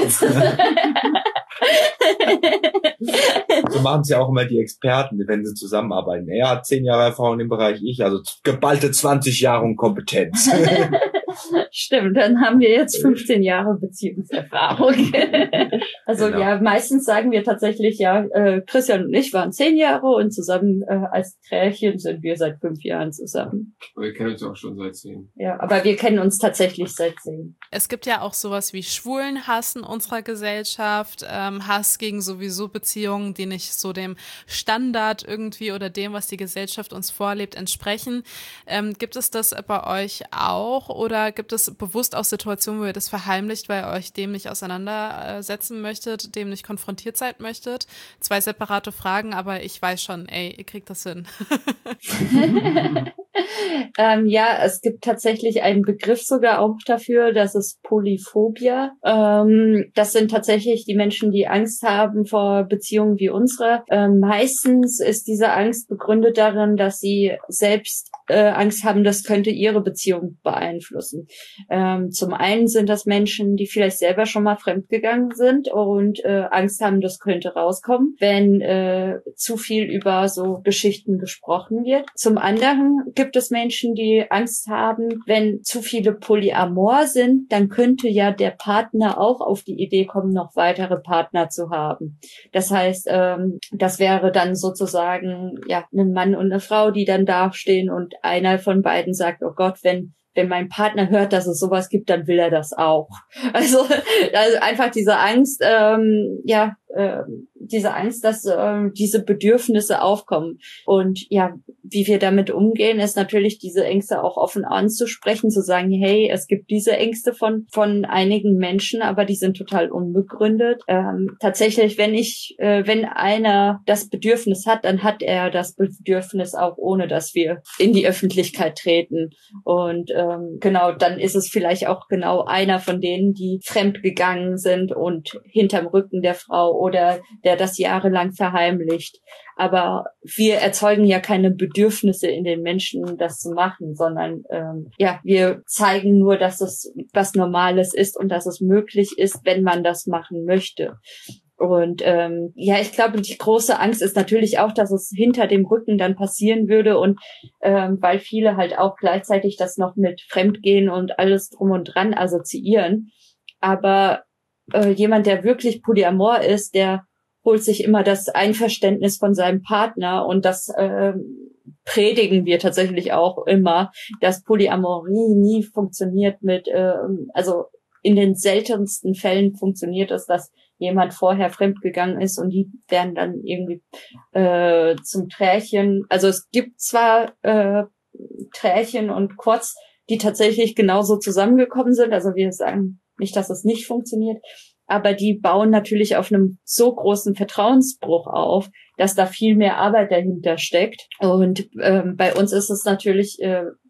So machen es ja auch immer die Experten, wenn sie zusammenarbeiten. Er hat zehn Jahre Erfahrung im Bereich, ich, also geballte zwanzig Jahre und Kompetenz. Stimmt, dann haben wir jetzt fünfzehn Jahre Beziehungserfahrung. Also genau. Ja, meistens sagen wir tatsächlich, ja, äh, Christian und ich waren zehn Jahre und zusammen äh, als Trärchen sind wir seit fünf Jahren zusammen. Aber wir kennen uns auch schon seit zehn. Ja, aber wir kennen uns tatsächlich seit zehn. Es gibt ja auch sowas wie Schwulenhass in unserer Gesellschaft, ähm, Hass gegen sowieso Beziehungen, die nicht so dem Standard irgendwie oder dem, was die Gesellschaft uns vorlebt, entsprechen. Ähm, gibt es das bei euch auch oder gibt es bewusst auch Situationen, wo ihr das verheimlicht, weil ihr euch dem nicht auseinandersetzen möchtet, dem nicht konfrontiert sein möchtet? Zwei separate Fragen, aber ich weiß schon, ey, ihr kriegt das hin. ähm, ja, es gibt tatsächlich einen Begriff sogar auch dafür, das ist Polyphobia. Ähm, das sind tatsächlich die Menschen, die Angst haben vor Beziehungen wie unsere. Ähm, meistens ist diese Angst begründet darin, dass sie selbst äh, Angst haben, das könnte ihre Beziehung beeinflussen. Ähm, zum einen sind das Menschen, die vielleicht selber schon mal fremdgegangen sind und äh, Angst haben, das könnte rauskommen, wenn äh, zu viel über so Geschichten gesprochen wird. Zum anderen gibt es Menschen, die Angst haben, wenn zu viele polyamor sind, dann könnte ja der Partner auch auf die Idee kommen, noch weitere Partner zu haben. Das heißt, ähm, das wäre dann sozusagen ja ein Mann und eine Frau, die dann dastehen und einer von beiden sagt, oh Gott, wenn wenn mein Partner hört, dass es sowas gibt, dann will er das auch. Also, also einfach diese Angst, ähm, ja, äh, diese Angst, dass äh, diese Bedürfnisse aufkommen. Und ja, wie wir damit umgehen, ist natürlich diese Ängste auch offen anzusprechen, zu sagen, hey, es gibt diese Ängste von von einigen Menschen, aber die sind total unbegründet. Ähm, tatsächlich, wenn ich, äh, wenn einer das Bedürfnis hat, dann hat er das Bedürfnis auch, ohne dass wir in die Öffentlichkeit treten. Und ähm, genau, dann ist es vielleicht auch genau einer von denen, die fremd gegangen sind und hinterm Rücken der Frau oder der das jahrelang verheimlicht. Aber wir erzeugen ja keine Bedürfnisse in den Menschen, das zu machen, sondern ähm, ja, wir zeigen nur, dass es was Normales ist und dass es möglich ist, wenn man das machen möchte. Und ähm, ja, ich glaube, die große Angst ist natürlich auch, dass es hinter dem Rücken dann passieren würde und ähm, weil viele halt auch gleichzeitig das noch mit Fremdgehen und alles drum und dran assoziieren. Aber äh, jemand, der wirklich polyamor ist, der holt sich immer das Einverständnis von seinem Partner und das äh, predigen wir tatsächlich auch immer, dass Polyamorie nie funktioniert mit, äh, also in den seltensten Fällen funktioniert es, dass jemand vorher fremdgegangen ist und die werden dann irgendwie äh, zum Trärchen. Also es gibt zwar äh, Trärchen und Quads, die tatsächlich genauso zusammengekommen sind. Also wir sagen nicht, dass es nicht funktioniert, aber die bauen natürlich auf einem so großen Vertrauensbruch auf, dass da viel mehr Arbeit dahinter steckt. Und ähm, bei uns ist es natürlich, äh,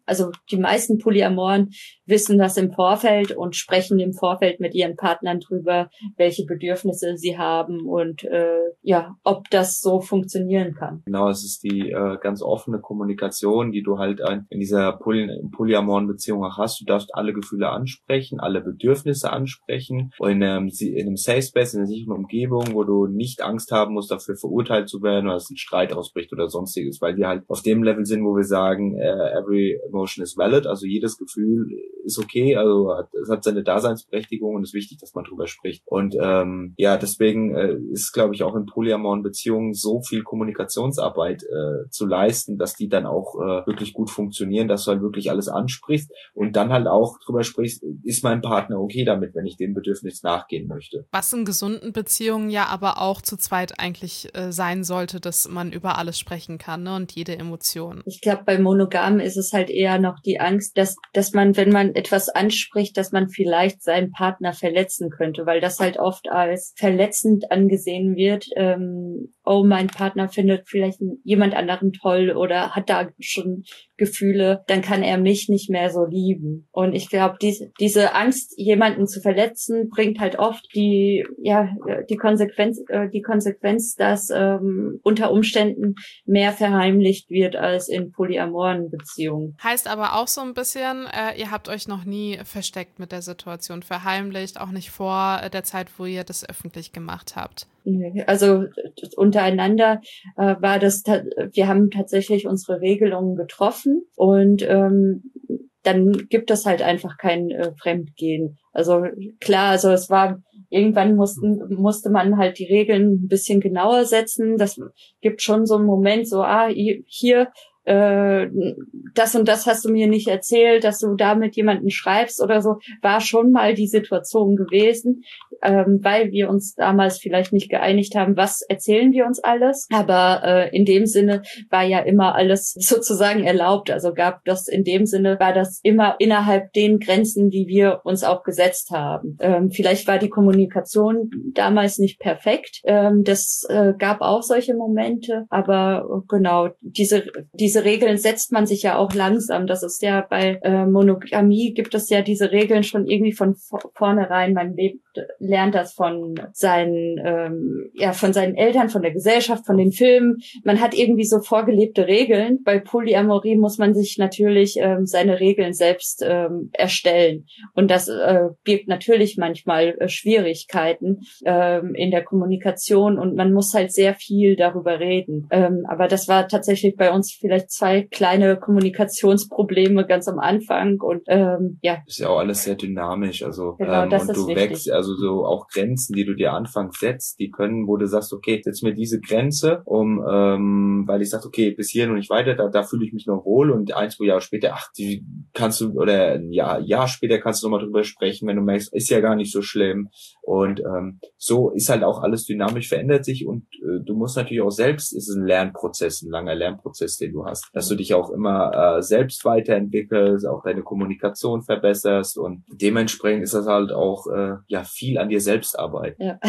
also die meisten Polyamoren wissen das im Vorfeld und sprechen im Vorfeld mit ihren Partnern drüber, welche Bedürfnisse sie haben und äh, ja, ob das so funktionieren kann. Genau, es ist die äh, ganz offene Kommunikation, die du halt ein, in dieser Poly polyamoren Beziehung auch hast. Du darfst alle Gefühle ansprechen, alle Bedürfnisse ansprechen und in einem, in einem Safe Space, in einer sicheren Umgebung, wo du nicht Angst haben musst, dafür verurteilt zu werden oder dass ein Streit ausbricht oder sonstiges, weil wir halt auf dem Level sind, wo wir sagen, uh, every emotion is valid, also jedes Gefühl ist okay, also es hat seine Daseinsberechtigung und es ist wichtig, dass man drüber spricht. Und ähm, ja, deswegen äh, ist, glaube ich, auch in polyamoren Beziehungen so viel Kommunikationsarbeit äh, zu leisten, dass die dann auch äh, wirklich gut funktionieren, dass du halt wirklich alles ansprichst und dann halt auch drüber sprichst, ist mein Partner okay damit, wenn ich dem Bedürfnis nachgehen möchte. Was in gesunden Beziehungen ja aber auch zu zweit eigentlich äh, sein sollte, dass man über alles sprechen kann, ne, und jede Emotion. Ich glaube, bei Monogamen ist es halt eher noch die Angst, dass dass man, wenn man etwas anspricht, dass man vielleicht seinen Partner verletzen könnte, weil das halt oft als verletzend angesehen wird. Ähm, oh, mein Partner findet vielleicht jemand anderen toll oder hat da schon Gefühle, dann kann er mich nicht mehr so lieben. Und ich glaube, die, diese Angst, jemanden zu verletzen, bringt halt oft die, ja, die Konsequenz, äh, die Konsequenz, dass ähm, unter Umständen mehr verheimlicht wird als in polyamoren Beziehungen. Heißt aber auch so ein bisschen, äh, ihr habt euch noch nie versteckt mit der Situation, verheimlicht, auch nicht vor der Zeit, wo ihr das öffentlich gemacht habt. Also untereinander äh, war das, wir haben tatsächlich unsere Regelungen getroffen und ähm, dann gibt es halt einfach kein äh, Fremdgehen. Also klar, also es war, irgendwann mussten, musste man halt die Regeln ein bisschen genauer setzen. Das gibt schon so einen Moment, so, ah, hier, äh, das und das hast du mir nicht erzählt, dass du da mit jemandem schreibst oder so, war schon mal die Situation gewesen, ähm, weil wir uns damals vielleicht nicht geeinigt haben, was erzählen wir uns alles, aber äh, in dem Sinne war ja immer alles sozusagen erlaubt, also gab das in dem Sinne, war das immer innerhalb den Grenzen, die wir uns auch gesetzt haben. Ähm, vielleicht war die Kommunikation damals nicht perfekt, ähm, das äh, gab auch solche Momente, aber genau, diese, diese Diese Regeln setzt man sich ja auch langsam. Das ist ja bei äh, Monogamie gibt es ja diese Regeln schon irgendwie von vornherein. Man lebt, lernt das von seinen, ähm, ja, von seinen Eltern, von der Gesellschaft, von den Filmen. Man hat irgendwie so vorgelebte Regeln. Bei Polyamorie muss man sich natürlich ähm, seine Regeln selbst ähm, erstellen. Und das äh, birgt natürlich manchmal äh, Schwierigkeiten ähm, in der Kommunikation und man muss halt sehr viel darüber reden. Ähm, aber das war tatsächlich bei uns vielleicht zwei kleine Kommunikationsprobleme ganz am Anfang und ähm, ja. Ist ja auch alles sehr dynamisch, also genau, ähm, das und ist du wichtig. wächst, also so auch Grenzen, die du dir anfangs setzt, die können, wo du sagst, okay, setz mir diese Grenze, um ähm, weil ich sag, okay, bis hierhin und nicht weiter, da, da fühle ich mich noch wohl und ein, zwei Jahre später, ach, die kannst du, oder ein Jahr, Jahr später kannst du nochmal drüber sprechen, wenn du merkst, ist ja gar nicht so schlimm und ähm, so ist halt auch alles dynamisch, verändert sich und äh, du musst natürlich auch selbst, ist es ein Lernprozess, ein langer Lernprozess, den du hast, dass du dich auch immer äh, selbst weiterentwickelst, auch deine Kommunikation verbesserst und dementsprechend ist das halt auch äh, ja viel an dir selbst arbeiten. Ja.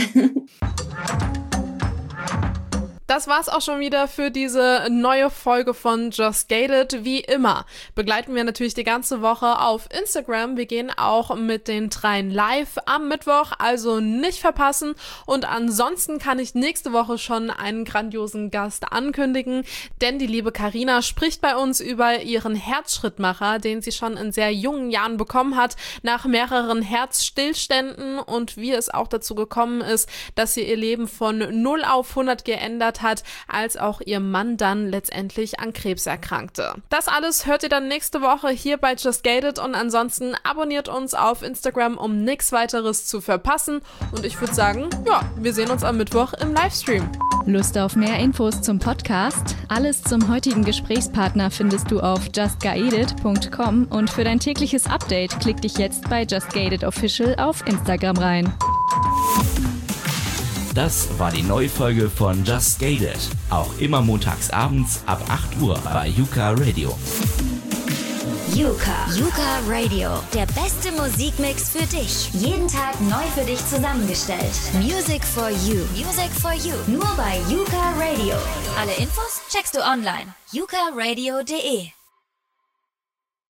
Das war's auch schon wieder für diese neue Folge von Just Gated. Wie immer begleiten wir natürlich die ganze Woche auf Instagram. Wir gehen auch mit den dreien live am Mittwoch, also nicht verpassen. Und ansonsten kann ich nächste Woche schon einen grandiosen Gast ankündigen, denn die liebe Carina spricht bei uns über ihren Herzschrittmacher, den sie schon in sehr jungen Jahren bekommen hat, nach mehreren Herzstillständen und wie es auch dazu gekommen ist, dass sie ihr Leben von null auf hundert geändert hat, als auch ihr Mann dann letztendlich an Krebs erkrankte. Das alles hört ihr dann nächste Woche hier bei Just Gated und ansonsten abonniert uns auf Instagram, um nichts weiteres zu verpassen und ich würde sagen, ja, wir sehen uns am Mittwoch im Livestream. Lust auf mehr Infos zum Podcast? Alles zum heutigen Gesprächspartner findest du auf just gated punkt com und für dein tägliches Update klick dich jetzt bei Just Gated Official auf Instagram rein. Das war die neue Folge von Just Gated. Auch immer montags abends ab acht Uhr bei Yuka Radio. Yuka. Yuka Radio. Der beste Musikmix für dich. Jeden Tag neu für dich zusammengestellt. Music for you. Music for you. Nur bei Yuka Radio. Alle Infos checkst du online. yuka radio punkt de